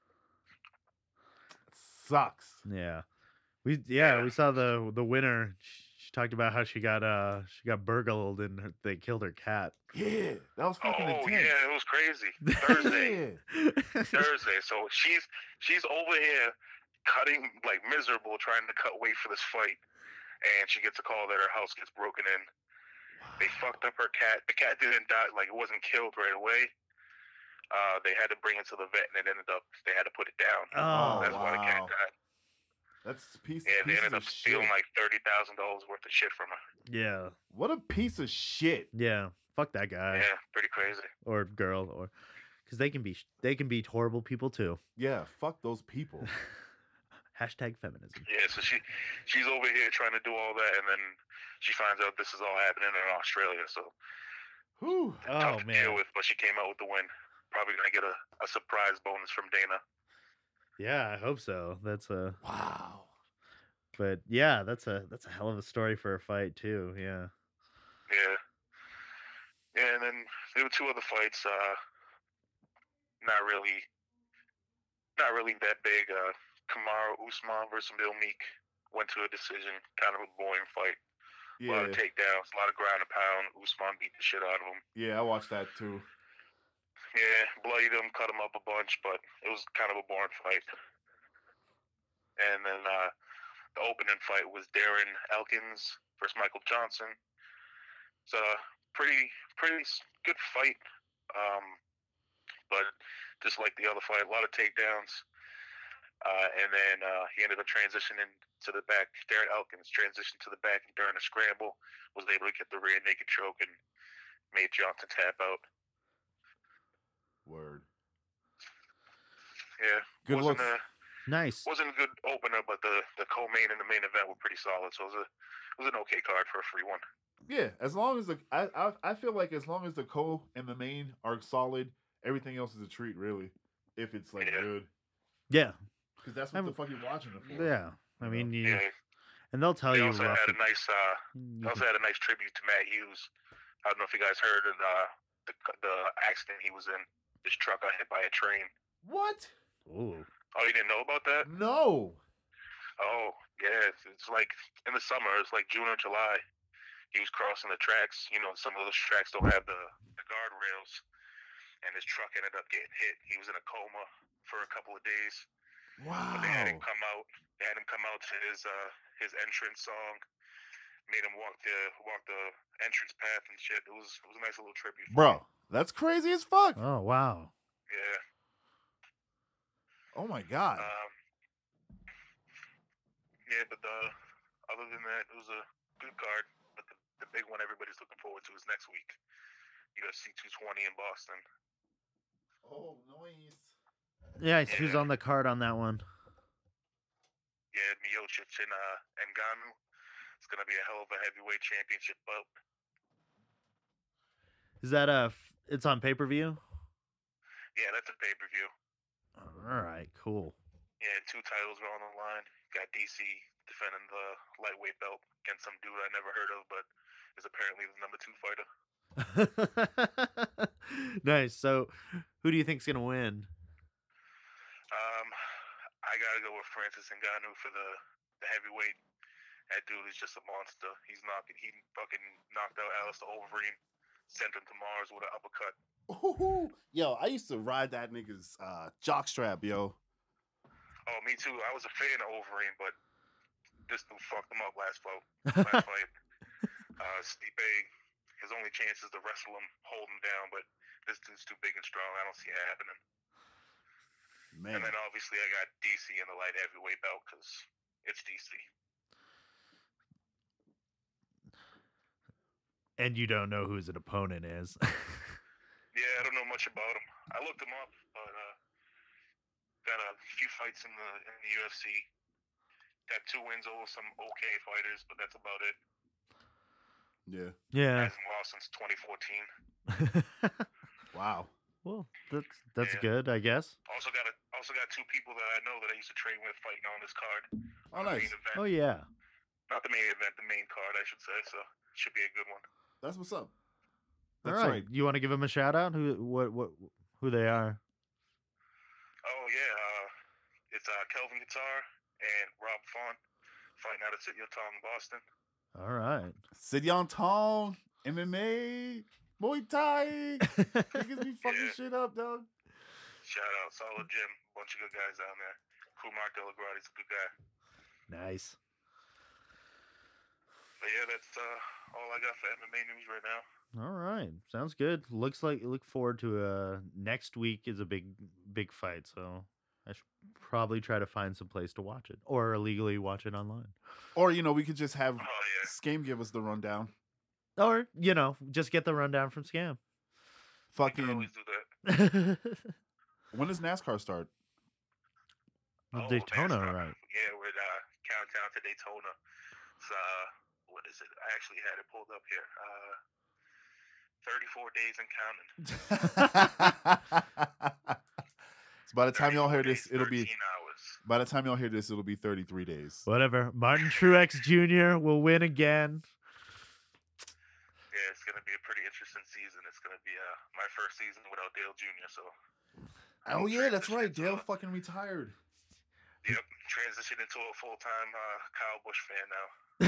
Sucks. Yeah. We yeah, Yeah. we saw the the winner. She, she talked about how she got uh she got burgled and her, they killed her cat. Yeah, that was Oh fucking intense. yeah, it was crazy. Thursday. Yeah. Thursday. So she's she's over here cutting like miserable, trying to cut weight for this fight, and she gets a call that her house gets broken in. They fucked up her cat. The cat didn't die, like it wasn't killed right away. Uh, they had to bring it to the vet, and it ended up they had to put it down. Oh, That's why the cat wow. died. That's piece. Yeah, they pieces ended of up stealing shit. like thirty thousand dollars worth of shit from her. Yeah. What a piece of shit. Yeah. Fuck that guy Yeah, pretty crazy. or girl or cuz they can be they can be horrible people too. Yeah, fuck those people. Hashtag feminism. Yeah, so she she's over here trying to do all that, and then she finds out this is all happening in Australia. So Whew. Oh tough to deal man. with, but she came out with the win. Probably gonna get a, a surprise bonus from Dana. Yeah, I hope so. That's a Wow. but yeah, that's a that's a hell of a story for a fight too. Yeah. Yeah. Yeah, and then there were two other fights. Uh, not really, not really that big. Uh, Kamaru Usman versus Bill Meek went to a decision. Kind of a boring fight. A lot Yeah, of takedowns, a lot of ground and pound. Usman beat the shit out of him. yeah, I watched that too. Yeah, bloodied him, cut him up a bunch, but it was kind of a boring fight. And then uh, the opening fight was Darren Elkins versus Michael Johnson. It's a pretty, pretty s- good fight. Um, but just like the other fight, a lot of takedowns. Uh, and then uh, he ended up transitioning to the back. Darren Elkins transitioned to the back and during the scramble was able to get the rear naked choke and made Johnson tap out. Word. Yeah, Good wasn't looks. a Nice. wasn't a good opener, but the the co-main and the main event were pretty solid. So it was a it was an okay card for a free one. Yeah, as long as the I, I I feel like as long as the co and the main are solid, everything else is a treat, really. If it's like Yeah. good, Yeah. because that's what I'm- the fuck you're watching it for. Yeah. I mean, you, Yeah, and they'll tell they you also roughly. had a nice uh, you they also can- had a nice tribute to Matt Hughes. I don't know if you guys heard of the the, the accident he was in. His truck got hit by a train. What? Ooh. Oh, you didn't know about that? No. Oh, yeah. It's, it's like in the summer. It's like June or July. He was crossing the tracks. You know, some of those tracks don't have the, the guardrails, and his truck ended up getting hit. He was in a coma for a couple of days. But they had him Wow. come out. They had him come out to his uh, his entrance song. Made him walk the walk the entrance path and shit. It was it was a nice little tribute. for Bro, him. that's crazy as fuck. Oh wow. Yeah. Oh my god. Um, yeah, but uh, other than that, it was a good card. But the, the big one everybody's looking forward to is next week, U F C two twenty in Boston. Oh, nice. Yeah, who's Yeah. on the card on that one? Yeah, Miocic and uh, Ngannou. It's gonna be a hell of a heavyweight championship bout. Is that a? f- It's on pay per view. Yeah, that's a pay per view. All right, cool. Yeah, two titles are on the line. Got D C defending the lightweight belt against some dude I never heard of, but is apparently the number two fighter. Nice. So, who do you think's gonna win? Um, I gotta go with Francis Ngannou for the, the heavyweight. That dude is just a monster. He's knocking. He fucking knocked out Alistair Overeem, sent him to Mars with an uppercut. Ooh, yo, I used to ride that nigga's uh, jockstrap, yo. Oh, me too. I was a fan of Overeem, but this dude fucked him up last fight. Last fight. Uh, Stipe, his only chance is to wrestle him, hold him down, but this dude's too big and strong. I don't see it happening. Man, And then obviously I got D C in the light heavyweight belt because it's D C. And you don't know who his opponent is. Yeah, I don't know much about him. I looked him up, but uh, got a few fights in the in the U F C. Got two wins over some okay fighters, but that's about it. yeah. Yeah. Hasn't lost since twenty fourteen. Wow. Well, that's that's Yeah. good, I guess. Also got a, also got two people that I know that I used to train with fighting on this card. Oh, The nice. main event. Oh yeah. Not the main event, the main card, I should say. So should be a good one. That's what's up. All That's right. You want to give them a shout out? Who what what who they are? Oh yeah, uh, it's uh, Kelvin Guitar and Rob Font fighting out of City of Tom, Boston. All right. Sidyon Tong, M M A, Muay Thai. Niggas be fucking Yeah. shit up, dog. Shout out, solid gym, bunch of good guys down there. Kumar Delagrati's a good guy. Nice. But yeah, that's uh, all I got for M M A news right now. All right. Sounds good. Looks like look forward to uh next week is a big big fight, so I should probably try to find some place to watch it or illegally watch it online. Or, you know, we could just have Oh yeah, Scam give us the rundown. Or, you know, just get the rundown from Scam. we can Fucking, always do that. when does NASCAR start? Well, Oh, Daytona, NASCAR. right? Yeah, we're uh, countdown to Daytona. It's uh, what is it? I actually had it pulled up here. Uh, thirty-four days and counting. So by the time y'all hear thirty-four this, days, it'll be thirteen hours. by the time y'all hear this, it'll be thirty-three days. Whatever. Martin Truex Junior will win again. Yeah, it's gonna be a pretty interesting season. It's gonna be uh, my first season without Dale Junior So, Oh yeah, that's transition right. into Dale a- fucking retired. Yep, transitioned into a full-time uh, Kyle Busch fan now.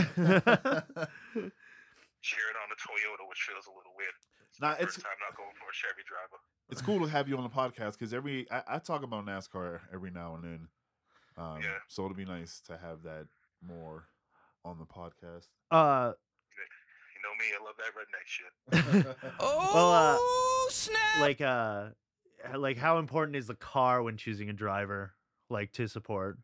Cheering on the Toyota, which feels a little weird. It's Nah, my it's- first time not going for a Chevy driver. It's cool to have you on the podcast because every I, I talk about NASCAR every now and then. Um, Yeah. So it'll be nice to have that more on the podcast. uh You know me, I love that redneck shit. well uh like uh like how important is the car when choosing a driver? like to support?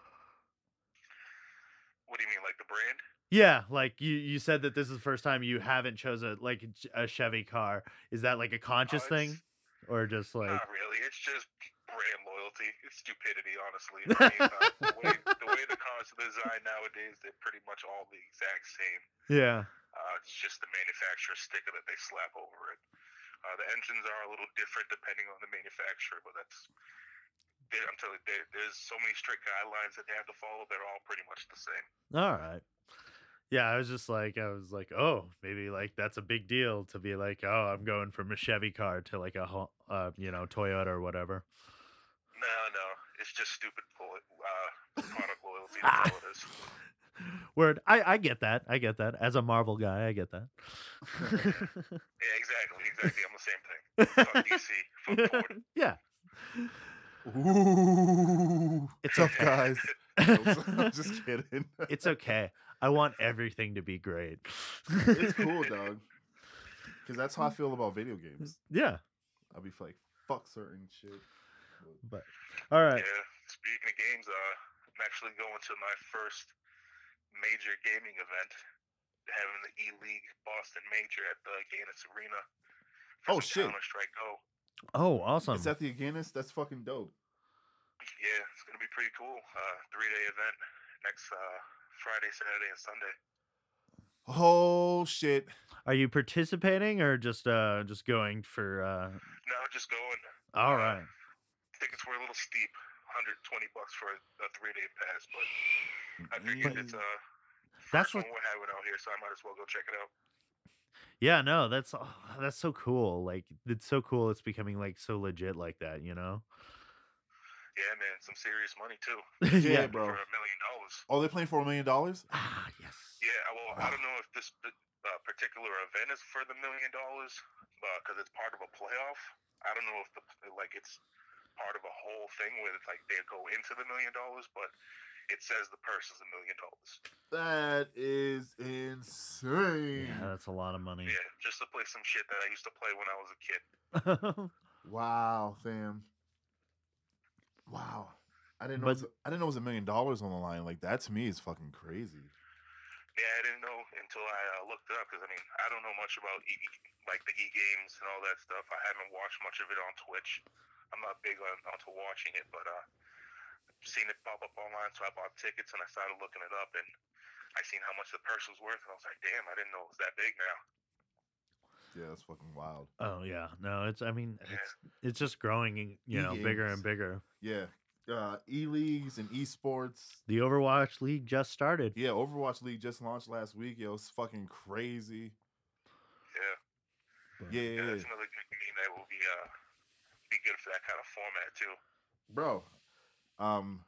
What do you mean, like the brand? Yeah, like you, you said that this is the first time you haven't chose a like a Ch- a Chevy car. Is that like a conscious it's- thing, or just like Not really. It's just brand loyalty. It's stupidity, honestly. I mean, uh, the way the way the cars are designed nowadays, they're pretty much all the exact same. yeah, Uh, it's just the manufacturer's sticker that they slap over it. Uh, the engines are a little different depending on the manufacturer, but that's. they- I'm telling you, there- there's so many strict guidelines that they have to follow. They're all pretty much the same. all right. Yeah, I was just like, I was like, oh, maybe like that's a big deal to be like, oh, I'm going from a Chevy car to like a, Ho- uh, you know, Toyota or whatever. No, no, it's just stupid poli- uh, product loyalty. That's all it is. Word, I, I get that. I get that. As a Marvel guy, I get that. Yeah, exactly, exactly. I'm the same thing. Fuck D C. Fuck Ford. yeah, Ooh, It's tough okay. guys. I'm just kidding. it's okay. I want everything to be great. It's cool, dog. Because that's how I feel about video games. Yeah, I'll be like, fuck certain shit. but all right. Yeah. Speaking of games, uh, I'm actually going to my first major gaming event, having the E League Boston Major at the Gaines Arena. Oh, shit. Counter Strike Go. Oh, awesome. Is that the Againist? That's fucking dope. Yeah, it's gonna be pretty cool. Uh, three day event next uh, Friday, Saturday, and Sunday. Oh shit. Are you participating or just uh just going for uh No, just going. all Uh, right. Tickets were a little steep, one hundred twenty bucks for a, a three day pass, but I figured it's uh That's first what one we're having out here, so I might as well go check it out. Yeah, no, that's oh, that's so cool. Like it's so cool it's becoming like so legit like that, you know? Yeah, man, some serious money too. Yeah, yeah. bro. For a million dollars. Oh, they're playing for a million dollars? Ah, yes. Yeah, well, I don't know if this uh, particular event is for the million dollars, because it's part of a playoff. I don't know if the like it's part of a whole thing where it's like they go into the million dollars, but it says the purse is a million dollars. That is insane. Yeah, that's a lot of money. Yeah, just to play some shit that I used to play when I was a kid. Wow, fam. Wow. I didn't know But- it was, I didn't know it was a million dollars on the line. Like that to me is fucking crazy. Yeah, I didn't know until I uh, looked it up because I mean I don't know much about e like the e games and all that stuff. I haven't watched much of it on Twitch. I'm not big on onto watching it, but uh, I've seen it pop up online, so I bought tickets and I started looking it up, and I seen how much the purse was worth, and I was like, damn, I didn't know it was that big now. Yeah, that's fucking wild. Oh yeah. No, it's I mean it's it's just growing, you know, bigger and E-games. bigger. Yeah. Uh e-leagues and esports. The Overwatch League just started. Yeah, Overwatch League just launched last week. Yo, it's fucking crazy. Yeah, But- Yeah, yeah, yeah, yeah. that's another good game that will be uh be good for that kind of format too. Bro. Um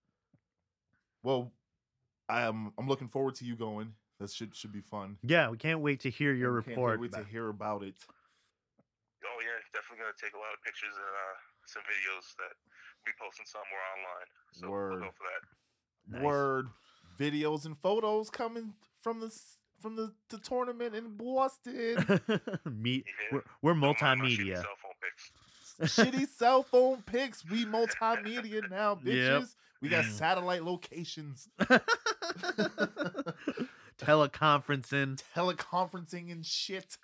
well, I'm I'm looking forward to you going. That should should be fun. Yeah, we can't wait to hear your And can't report. wait to about- hear about it. Oh yeah, definitely gonna take a lot of pictures and uh, some videos that we posting somewhere online. So Word. we'll go for that. Nice. Word, videos and photos coming from the s- from the, the tournament in Boston. Me, Yeah. we're, we're Don't mind my shitty multimedia. Cell phone pics. Shitty cell phone pics. We multimedia now, bitches. Yep. We got Mm. satellite locations, Teleconferencing. teleconferencing and shit.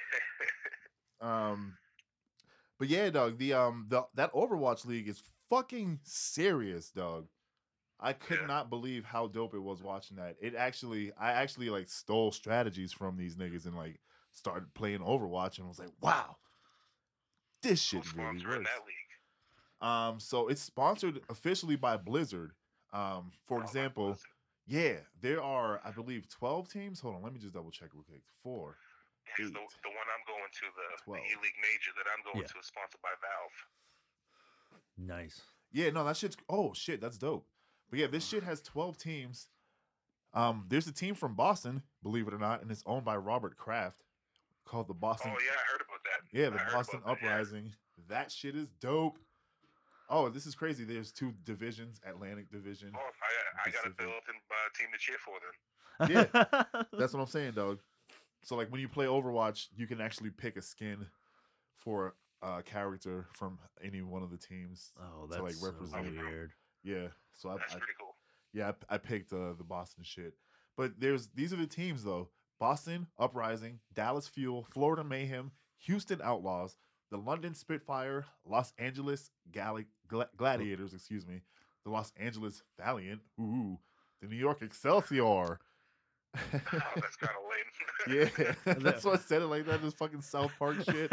Um, but yeah, dog. The um the that Overwatch League is fucking serious, dog. I could Yeah. not believe how dope it was watching that. It actually, I actually like stole strategies from these niggas and like started playing Overwatch and was like, wow, this shit Who's really sponsoring works. that league? Um, so it's sponsored officially by Blizzard. Um, for Oh, my example, goodness. yeah, there are, I believe, twelve teams. Hold on, let me just double check real quick. Four. Because the, eight, the one I'm going to, the, the twelve. E League Major that I'm going Yeah. to, is sponsored by Valve. Nice. Yeah, no, that shit's. Oh shit, that's dope. But yeah, this shit has twelve teams. Um, there's a team from Boston, believe it or not, and it's owned by Robert Kraft, called the Boston. Oh yeah, I heard about that. Yeah, the I heard Boston about that, yeah. Uprising. That shit is dope. Oh, this is crazy. There's two divisions: Atlantic Division. Oh, I, I got a Pacific. built-in uh, team to cheer for then. Yeah. That's what I'm saying, dog. So like when you play Overwatch, you can actually pick a skin for a character from any one of the teams Oh, to that's like so represent. weird. Yeah. So I, That's I pretty cool. yeah, I, I picked uh, the Boston shit. But there's these are the teams though: Boston Uprising, Dallas Fuel, Florida Mayhem, Houston Outlaws, the London Spitfire, Los Angeles Gali- Gla- Gladiators, excuse me, the Los Angeles Valiant, ooh, the New York Excelsior. Oh, that's kind of lame. Yeah, that's what I said it like that. This fucking South Park shit.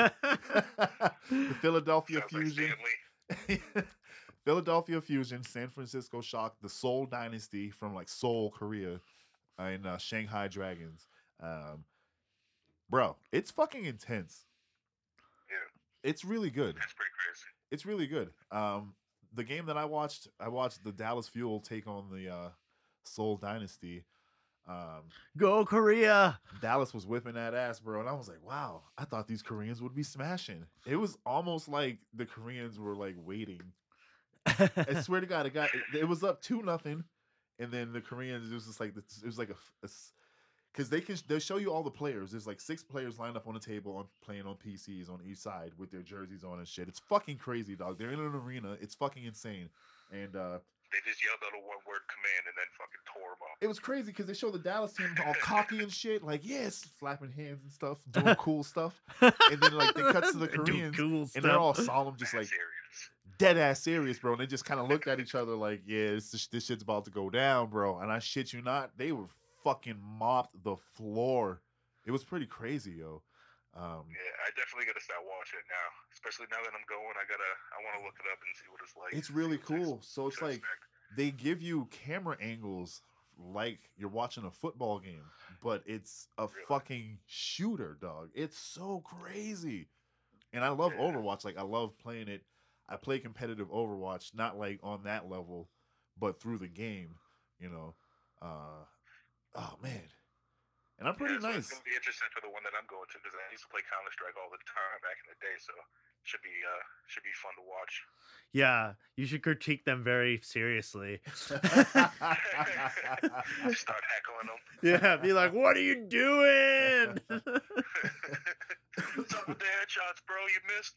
The Philadelphia Sounds like Fusion. Stanley. Philadelphia Fusion, San Francisco Shock, the Seoul Dynasty from like Seoul, Korea, and uh, Shanghai Dragons. Um, bro, it's fucking intense. Yeah, It's really good. that's pretty crazy. It's really good. Um, the game that I watched, I watched the Dallas Fuel take on the uh, Seoul Dynasty. Um, Go Korea! Dallas was whipping that ass, bro, and I was like, "Wow, I thought these Koreans would be smashing." It was almost like the Koreans were like waiting. I swear to God, it got it, it was up two nothing, and then the Koreans it was just like it was like a because they can they show you all the players. There's like six players lined up on the table on playing on P Cs on each side with their jerseys on and shit. It's fucking crazy, dog. They're in an arena. It's fucking insane, and uh, They just yelled out a one word command and then fucking tore them up. it was crazy because they show the Dallas team all cocky and shit, like yes, slapping hands and stuff, doing cool stuff, and then like they cut to the They do Koreans cool and they're all stuff. solemn, just like serious. dead ass serious, bro. And they just kind of looked at each other like, yeah, this, this shit's about to go down, bro. And I shit you not, they were fucking mopped the floor. It was pretty crazy, yo. Um, Yeah, I definitely gotta start watching it now. Especially now that I'm going, I gotta, I want to look it up and see what it's like. it's see really what to ex- cool. So what it's to like expect. they give you camera angles like you're watching a football game, but it's a Really? fucking shooter, dog. It's so crazy. And I love Yeah. Overwatch. Like I love playing it. I play competitive Overwatch, not like on that level, but through the game, you know. Uh, oh man. And I'm pretty yeah, so nice. It's gonna be interesting for the one that I'm going to because I used to play Counter Strike all the time back in the day, so should be uh should be fun to watch. Yeah, you should critique them very seriously. Start heckling them. Yeah, be like, what are you doing? What's up with the headshots, bro? You missed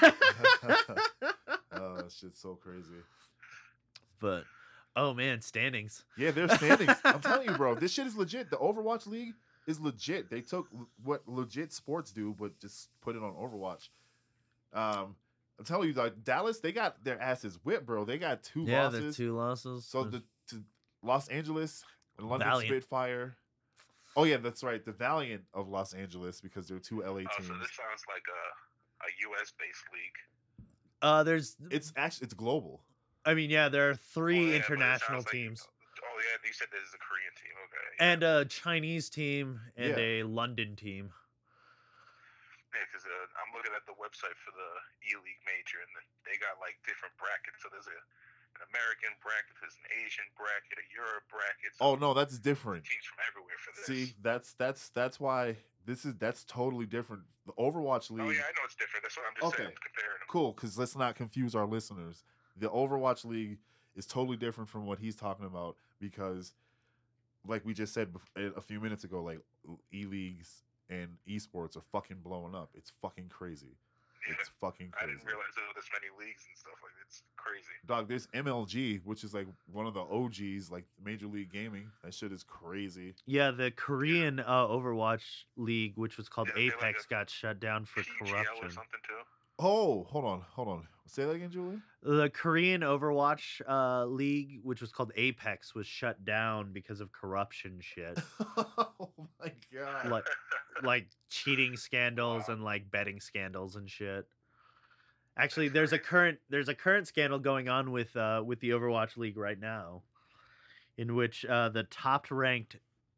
them. Oh, that shit's so crazy. But, oh man, standings. Yeah, they're standings. I'm telling you, bro, this shit is legit. The Overwatch League is legit. They took l- what legit sports do, but just put it on Overwatch. Um, I'm telling you, like Dallas, they got their asses whipped, bro. They got two Yeah, losses. there's two losses. So the to Los Angeles and London Valiant. Spitfire. Oh yeah, that's right. The Valiant of Los Angeles because they're two L A Oh, teams. so this sounds like a a U S based league. uh, there's, It's actually it's global. I mean, yeah, there are Oh, three yeah, but it international sounds like- teams Oh yeah, you said this is a Korean team. Okay. Yeah. and a Chinese team and Yeah. a London team. Yeah, because uh, I'm looking at the website for the E League major, and they got like different brackets. So there's a an American bracket, there's an Asian bracket, a Europe bracket. So Oh no, that's different. teams from everywhere for this. See, that's that's that's why this is that's totally different. The Overwatch League. Oh yeah, I know it's different. That's what I'm just Okay. saying. I'm comparing them. Cool, because let's not confuse our listeners. The Overwatch League is totally different from what he's talking about because, like we just said bef- a few minutes ago, like E leagues and esports are fucking blowing up. It's fucking crazy. Yeah, It's fucking I crazy. didn't realize there were this many leagues and stuff like that. It's crazy. Dog, there's M L G, which is like one of the O Gs, like Major League Gaming. That shit is crazy. Yeah, the Korean uh, Overwatch League, which was called Yeah, they like Apex, a got shut down for P G L or corruption. something too. Oh, hold on, hold on. Say that again, Julie. The Korean Overwatch uh, League, which was called Apex, was shut down because of corruption shit, Oh my god. like like cheating scandals Wow. and like betting scandals and shit. Actually, there's a current there's a current scandal going on with uh, with the Overwatch League right now, in which uh, the top ranked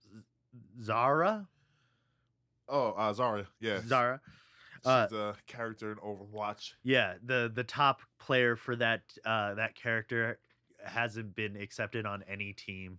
Zara Oh, uh, Zara. Yeah. Zara She's uh, a character in Overwatch. Yeah, the the top player for that uh that character hasn't been accepted on any team.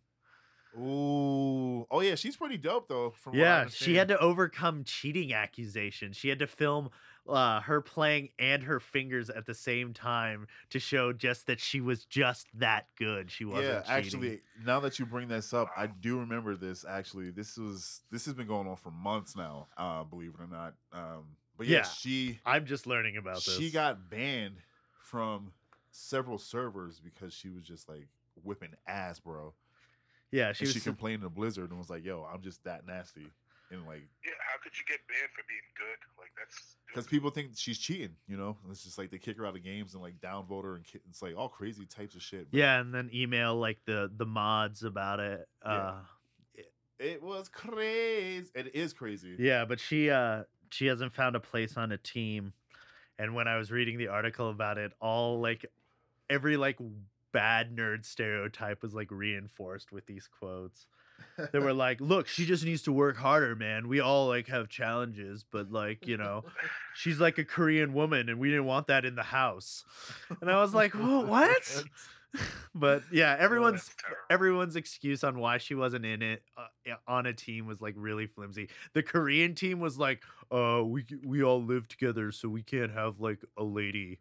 Ooh. Oh yeah, she's pretty dope though. From what I Yeah, she understand. had to overcome cheating accusations. She had to film uh her playing and her fingers at the same time to show just that she was just that good. She wasn't Yeah, cheating. actually, now that you bring this up, I do remember this. Actually, this was this has been going on for months now. Uh, believe it or not. Um, but yeah, Yeah. she I'm just learning about this. she got banned from several servers because she was just like whipping ass, bro. Yeah, She she and was. she so- complained to Blizzard and was like, "Yo, I'm just that nasty," and like Yeah, how could you get banned for being good? Like that's because people think she's cheating, you know. It's just like they kick her out of games and like downvote her and ki- it's like all crazy types of shit. But yeah, and then email like the the mods about it. Uh, it was crazy. It is crazy. yeah, but she uh she hasn't found a place on a team. And when I was reading the article about it, all like every like bad nerd stereotype was like reinforced with these quotes. They were like, "Look, she just needs to work harder, man. We all like have challenges, but like, you know, she's like a Korean woman and we didn't want that in the house." And I was like, "Whoa, what?" But yeah, everyone's That's terrible. everyone's excuse on why she wasn't in it uh, yeah, on a team was like really flimsy. The Korean team was like, "Uh, we we all live together, so we can't have like a lady."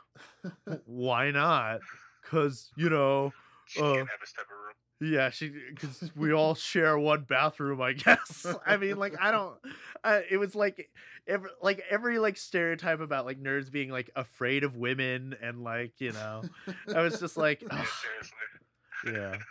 Why not? Cause you know, She uh, can't have a separate room. yeah, she because we all share one bathroom, I guess. I mean, like I don't. Uh, it was like every like every like stereotype about like nerds being like afraid of women and like you know, I was just like, Yeah, ugh, seriously. yeah.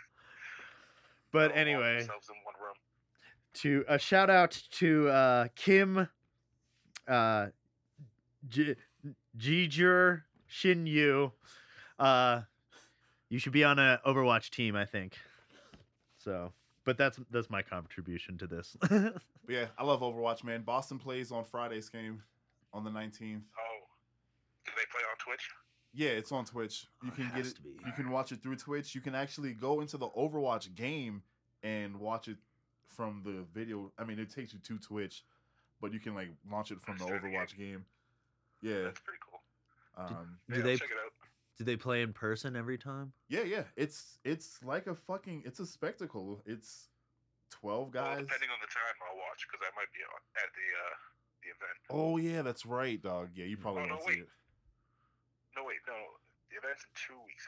But They'll all anyway, themselves in one room. to a shout out to uh, Kim, uh, J- Jijur Shin Yu. Uh, you should be on a Overwatch team, I think. So, but that's that's my contribution to this. But yeah, I love Overwatch, man. Boston plays on Friday's game on the nineteenth. Oh, do they play on Twitch? Yeah, it's on Twitch. You Oh, can it get has it. to be. You can watch it through Twitch. You can actually go into the Overwatch game and watch it from the video. I mean, it takes you to Twitch, but you can like launch it from the Start the Overwatch game. Yeah. That's pretty cool. Um. Do Yeah, they I'll check it out. do they play in person every time? Yeah, yeah. It's it's like a fucking. It's a spectacle. It's twelve Well, guys. depending on the time, I'll watch because I might be on- at the uh, the event. Oh yeah, that's right, dog. Yeah, you probably Oh, no, won't see wait. it. No, wait, no. The event's in two weeks,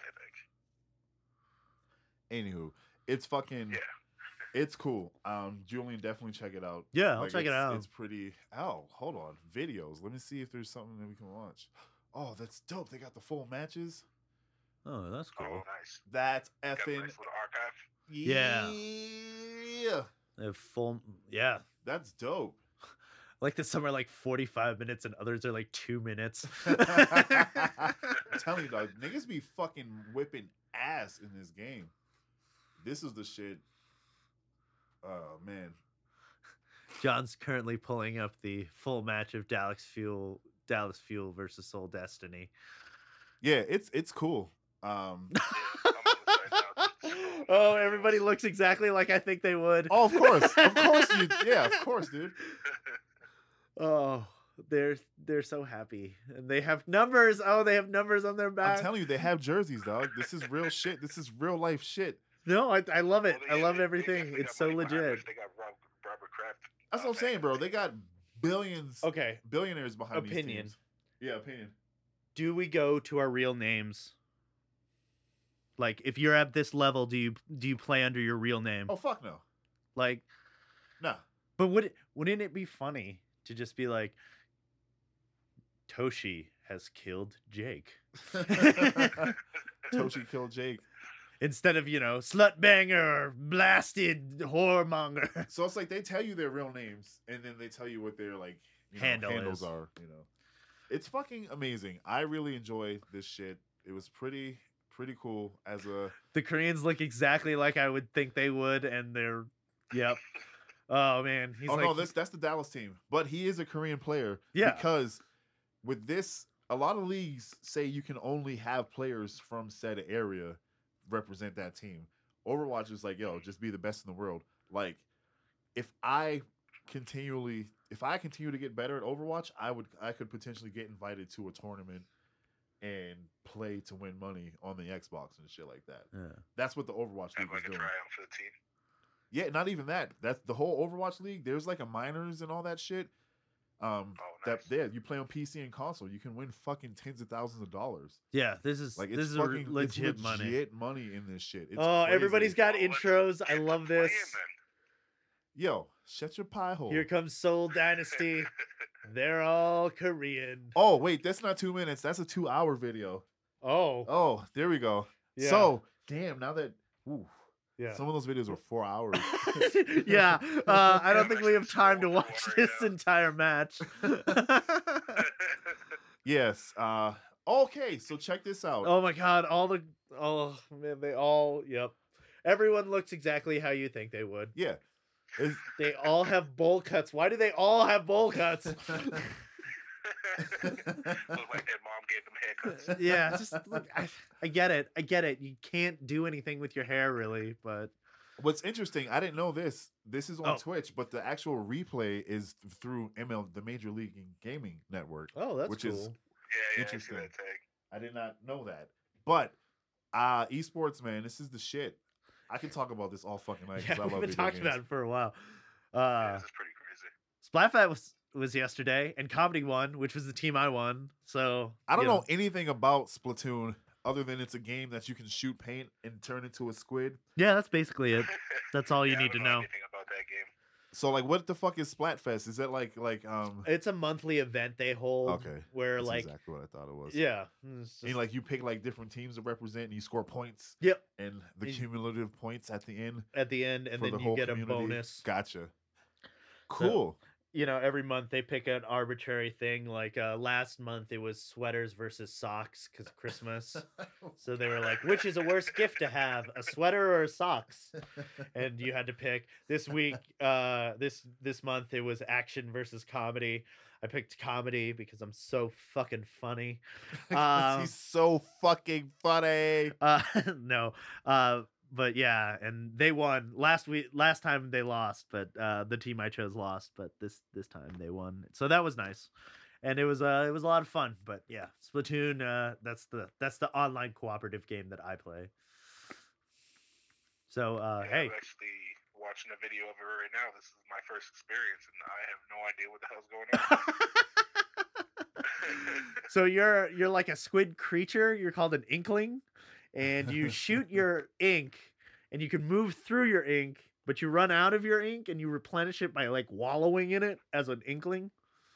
I think. Anywho, it's fucking. Yeah. It's cool. Um, Julian, definitely check it out. Yeah, I'll Like, check it it's- out. It's pretty. Oh, hold on. Videos. Let me see if there's something that we can watch. Oh, that's dope. They got the full matches. Oh, that's cool. Oh, nice. That's Got a effing. nice little archive. Yeah. Yeah. They have full, yeah. That's dope. Like that some are like forty-five minutes and others are like two minutes. I'm telling you, dog, niggas be fucking whipping ass in this game. This is the shit. Oh man. John's currently pulling up the full match of Dallas Fuel, Dallas Fuel versus Soul Destiny. Yeah, it's it's cool. Um. Yeah, I'm on the site now. Scroll. Oh, everybody looks exactly like I think they would. Oh, of course, of course, you. Yeah, of course, dude. Oh, they're they're so happy, and they have numbers. Oh, they have numbers on their back. I'm telling you, they have jerseys, dog. This is real shit. This is real life shit. no, I, I love it. Well, I yeah, love they- they everything. definitely It's got so money behind legit. this. They got Rob, Robert Kraft. That's uh, what I'm saying, bro. backing They got billions, Okay, billionaires behind these Opinion. teams. Yeah, opinion. do we go to our real names? Like, if you're at this level, do you do you play under your real name? Oh fuck no, Like, nah. but would it, wouldn't it be funny to just be like, Toshi has killed Jake Toshi killed Jake. instead of you know slut banger, blasted whoremonger? So it's like they tell you their real names, and then they tell you what their like you know, Handle handles is. are. You know, it's fucking amazing. I really enjoy this shit. It was pretty pretty cool as a. The Koreans look exactly like I would think they would, and they're, yep. Oh man, he's oh like, no, this that's the Dallas team, but he is a Korean player. Yeah. Because with this, a lot of leagues say you can only have players from said area represent that team. Overwatch is like, yo, just be the best in the world. Like, if I continually, if I continue to get better at Overwatch, I would, I could potentially get invited to a tournament and play to win money on the Xbox and shit like that. Yeah. That's what the Overwatch Have League like is a doing. tryout for the team. Yeah, not even that. That's the whole Overwatch League. There's like a minors and all that shit. Um, Oh, that nice. there you play on P C and console, you can win fucking tens of thousands of dollars. Yeah, this is Like it's this is fucking a legit, it's money. legit money in this shit. It's Oh, crazy. everybody's got Oh, let's intros. I get to love playing this. then. Yo, shut your pie hole. Here comes Soul Dynasty. They're all Korean. Oh wait, that's not two minutes. That's a two-hour video. Oh, Oh, there we go. Yeah. So, damn, now that ooh, yeah. some of those videos were four hours. yeah, uh, I don't I'm think we have actually time to still watch underwater this now. entire match. Yes. Uh okay, so check this out. Oh my god, all the oh man, they all yep. Everyone looks exactly how you think they would. Yeah. It's, They all have bowl cuts. Why do they all have bowl cuts? Look like their mom gave them haircuts. yeah, just look, I, I get it. I get it. You can't do anything with your hair really, but what's interesting, I didn't know this. This is on Oh. Twitch, but the actual replay is through M L, the Major League Gaming Network. oh, that's Which cool. is- Yeah, yeah, I see Interesting. that tag. I did not know that. But uh esports, man, this is the shit. I can talk about this all fucking night because yeah, I we've love been video talking games. about it for a while. Yeah, Uh, this is pretty crazy. Splatfest was was yesterday, and Comedy won, which was the team I won. So I don't you know anything about Splatoon other than it's a game that you can shoot paint and turn into a squid. Yeah, that's basically it. That's all you Yeah, I need to don't know. anything about that game. So like, what the fuck is Splatfest? Is that like like um? It's a monthly event they hold. Okay, Where That's like exactly what I thought it was. yeah, it's And just- like you pick like different teams to represent, and you score points, yep. and the And- cumulative points at the end At the end, and for then the you whole get a community. bonus. Gotcha. Cool. You know, every month they pick an arbitrary thing. Like uh, last month, it was sweaters versus socks because Christmas. So they were like, which is a worse gift to have, a sweater or socks? And you had to pick. This week, uh, this this month, it was action versus comedy. I picked comedy because I'm so fucking funny. Um, He's so fucking funny. Uh, no, uh, but yeah, and they won last week. Last time they lost, but uh, the team I chose lost. But this this time they won, so that was nice, and it was uh it was a lot of fun. But yeah, Splatoon. Uh, that's the that's the online cooperative game that I play. So uh, Yeah, hey, I'm actually watching a video of it right now. This is my first experience, and I have no idea what the hell's going on. so you're you're like a squid creature. You're called an inkling, and you shoot your ink, and you can move through your ink, but you run out of your ink, and you replenish it by like wallowing in it as an inkling.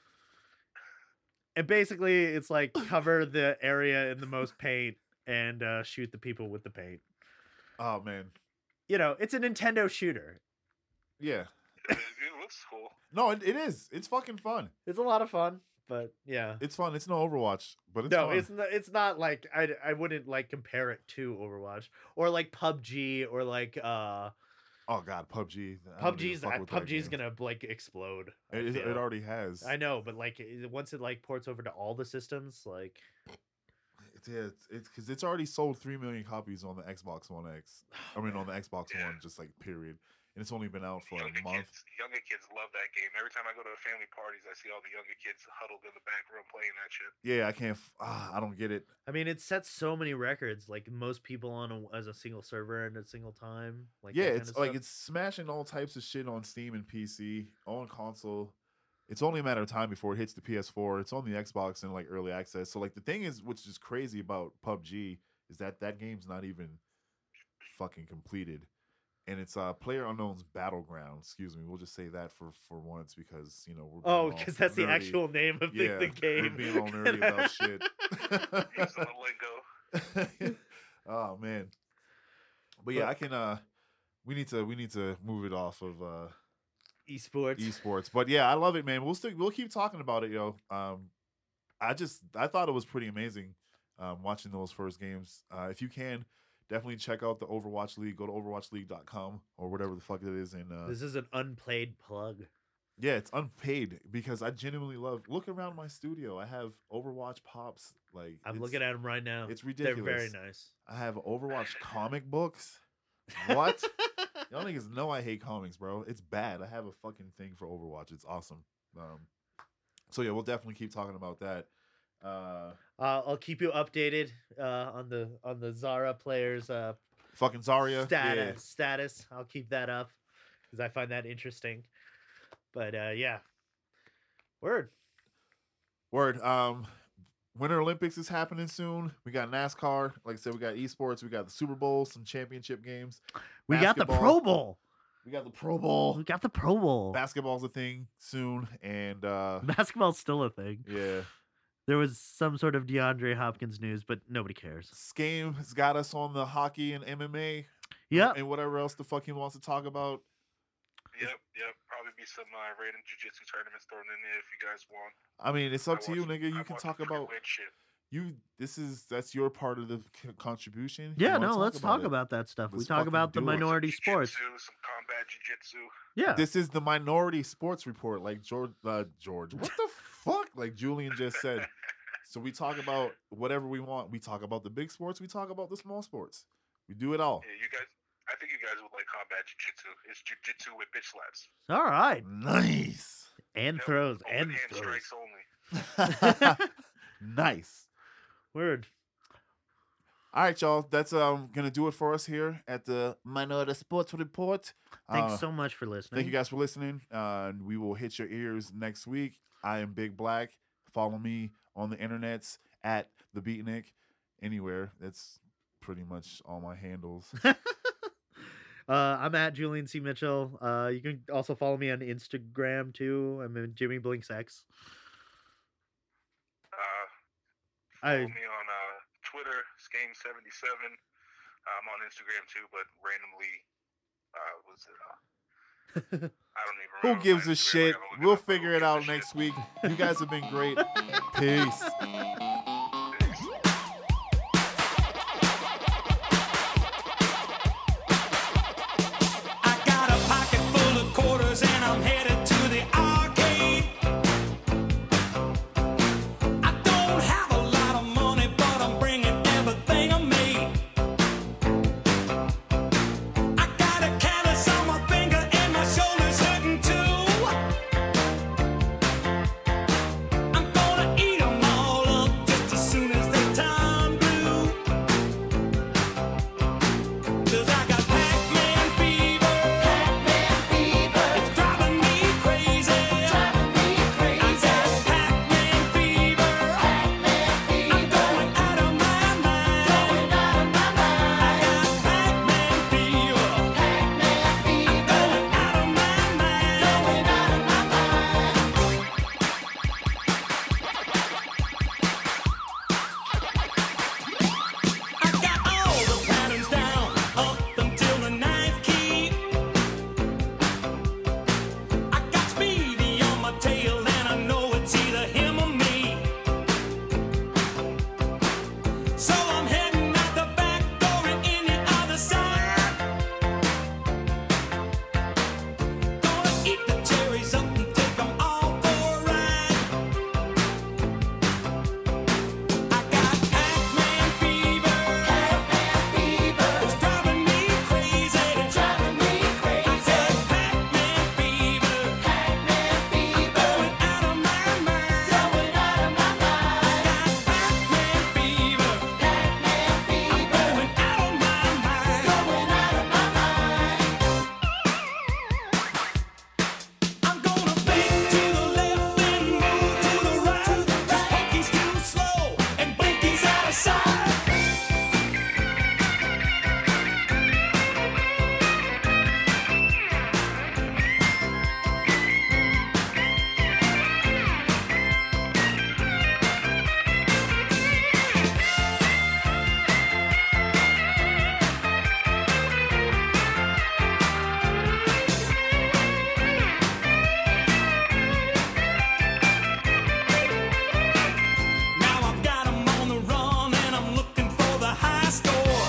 And basically, it's like cover the area in the most paint and uh, shoot the people with the paint. Oh man. You know, it's a Nintendo shooter. Yeah. it, it looks cool. No, it, it is. It's fucking fun. It's a lot of fun, but yeah. It's fun. It's no Overwatch, but it's no, fun. it's not. It's not like I. I wouldn't like compare it to Overwatch or like P U B G or like uh Oh god, P U B G. I P U don't B even G's. fuck I- with P U B that G's game. gonna like explode. I It, it, feel. it already has. I know, but like it- once it like ports over to all the systems, like It's yeah, it's it's because it's already sold three million copies on the Xbox One X. I mean, on the Xbox Yeah. One, just like period. And it's only been out for Younger a month. kids, younger kids love that game. Every time I go to family parties, I see all the younger kids huddled in the back room playing that shit. Yeah, I can't. f- Ah, I don't get it. I mean, it sets so many records. Like most people on a, as a single server and a single time. Like yeah, that it's kinda like stuff. it's smashing all types of shit on Steam and P C, on console. It's only a matter of time before it hits the P S four. It's on the Xbox in like early access. So like the thing is, which is crazy about P U B G, is that that game's not even fucking completed, and it's uh Player Unknown's Battleground. Excuse me, we'll just say that for for once because you know we're being Oh, all because that's the nerdy. actual name of the, Yeah, the game. we're being all nerdy about shit. Use the lingo. Oh man, but yeah, I can. uh We need to we need to move it off of uh Esports. esports. But yeah, I love it, man. We'll still we'll keep talking about it, yo. Um, I just I thought it was pretty amazing, um, watching those first games. Uh, if you can, definitely check out the Overwatch League. Go to overwatch league dot com or whatever the fuck it is, and uh, This is an unplayed plug. yeah, it's unpaid because I genuinely love. Look around my studio. I have Overwatch pops. Like I'm it's- looking at them right now. It's They're ridiculous. very nice. I have Overwatch comic books. What? Y'all niggas know I hate comics, bro. It's bad. I have a fucking thing for Overwatch. It's awesome. Um, so yeah, we'll definitely keep talking about that. Uh, Uh, I'll keep you updated uh, on the on the Zara players' uh, fucking Zarya. status. Status. I'll keep that up because I find that interesting. But uh, yeah, word. Yeah. Word. Um, Winter Olympics is happening soon. We got NASCAR. Like I said, we got esports. We got the Super Bowl, some championship games. We got the Basketball. Pro Bowl. We got the Pro Bowl. We got the Pro Bowl. Basketball's a thing soon, and uh, Basketball's still a thing. yeah. There was some sort of DeAndre Hopkins news, but nobody cares. Skame has got us on the hockey and M M A. Yeah. And whatever else the fuck he wants to talk about. Yep, yep. Probably be some uh, random jiu-jitsu tournaments thrown in there if you guys want. I mean, it's up I to you, watch- nigga. You I can watch talk some about weird shit. you. This is that's your part of the c- contribution. Yeah, You wanna no, let's talk it. about that stuff. Let's we talk fucking about the do it. minority Jiu-jitsu, sports. some combat jiu-jitsu. Yeah. This is the minority sports report, like George. Uh, George, what the fuck? Like Julian just said. So we talk about whatever we want. We talk about the big sports. We talk about the small sports. We do it all. Yeah, you guys. I think you guys would like combat jiu-jitsu. It's jiu-jitsu with bitch slaps. All right. Nice. And Yep, throws. open And hand throws. strikes only. Nice. Word. All right, y'all. That's um gonna do it for us here at the Minority Sports Report. Thanks Uh, so much for listening. Thank you guys for listening. Uh, and we will hit your ears next week. I am Big Black. Follow me on the internets at the Beatnik. Anywhere. That's pretty much all my handles. uh, I'm at Julian C. Mitchell. Uh, you can also follow me on Instagram too. I'm in Jimmy Blinks X. Uh, I follow me on uh, Twitter, Skame seventy-seven. I'm on Instagram too, but randomly, uh, was it? Uh, I don't even Who remember gives my a Instagram. I shit? gotta look We'll up, but who figure it gives a out shit? next week. You guys have been great. Peace. I got a pocket full of quarters and I'm headed to the arcade. I don't have a lot of money, but I'm bringing everything I made. I got a callus on my finger and my shoulders hurting too. I'm gonna eat 'em all up just as soon as they turn blue. 'Cause I got Pac-Man fever. It's driving me crazy. I got Pac-Man fever. I'm going out of my mind. I got Pac-Man fever. I'm going out of my mind. I got all the patterns down up until the ninth key. I got Speedy on my tail and I know it's either him or me. So I'm heading out the back door and in the other side. Gonna eat the cherries up and take 'em all for a ride. I got Pac-Man fever. It's driving me crazy. I got Pac-Man fever. I'm going out of my mind. I got Pac-Man fever. I'm going out of my mind. I'm gonna fake to the left and move to the right. 'Cause Punky's too slow and Blinky's out of sight. Now I've got 'em on the run and I'm looking for the high score.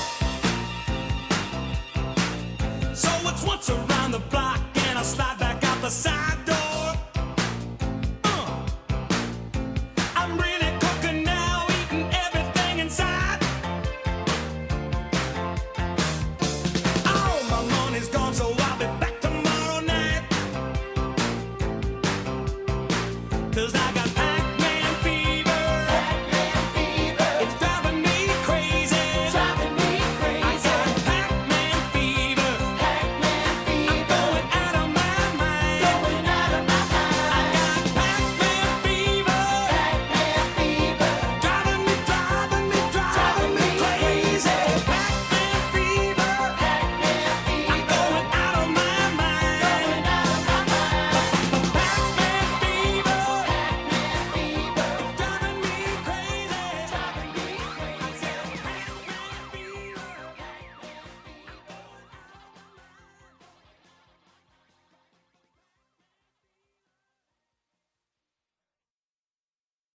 So it's once around the block and I slide back out the side door. Uh. I'm really cooking now, eating everything inside. All my money's gone, so I'll be back tomorrow night. 'Cause I got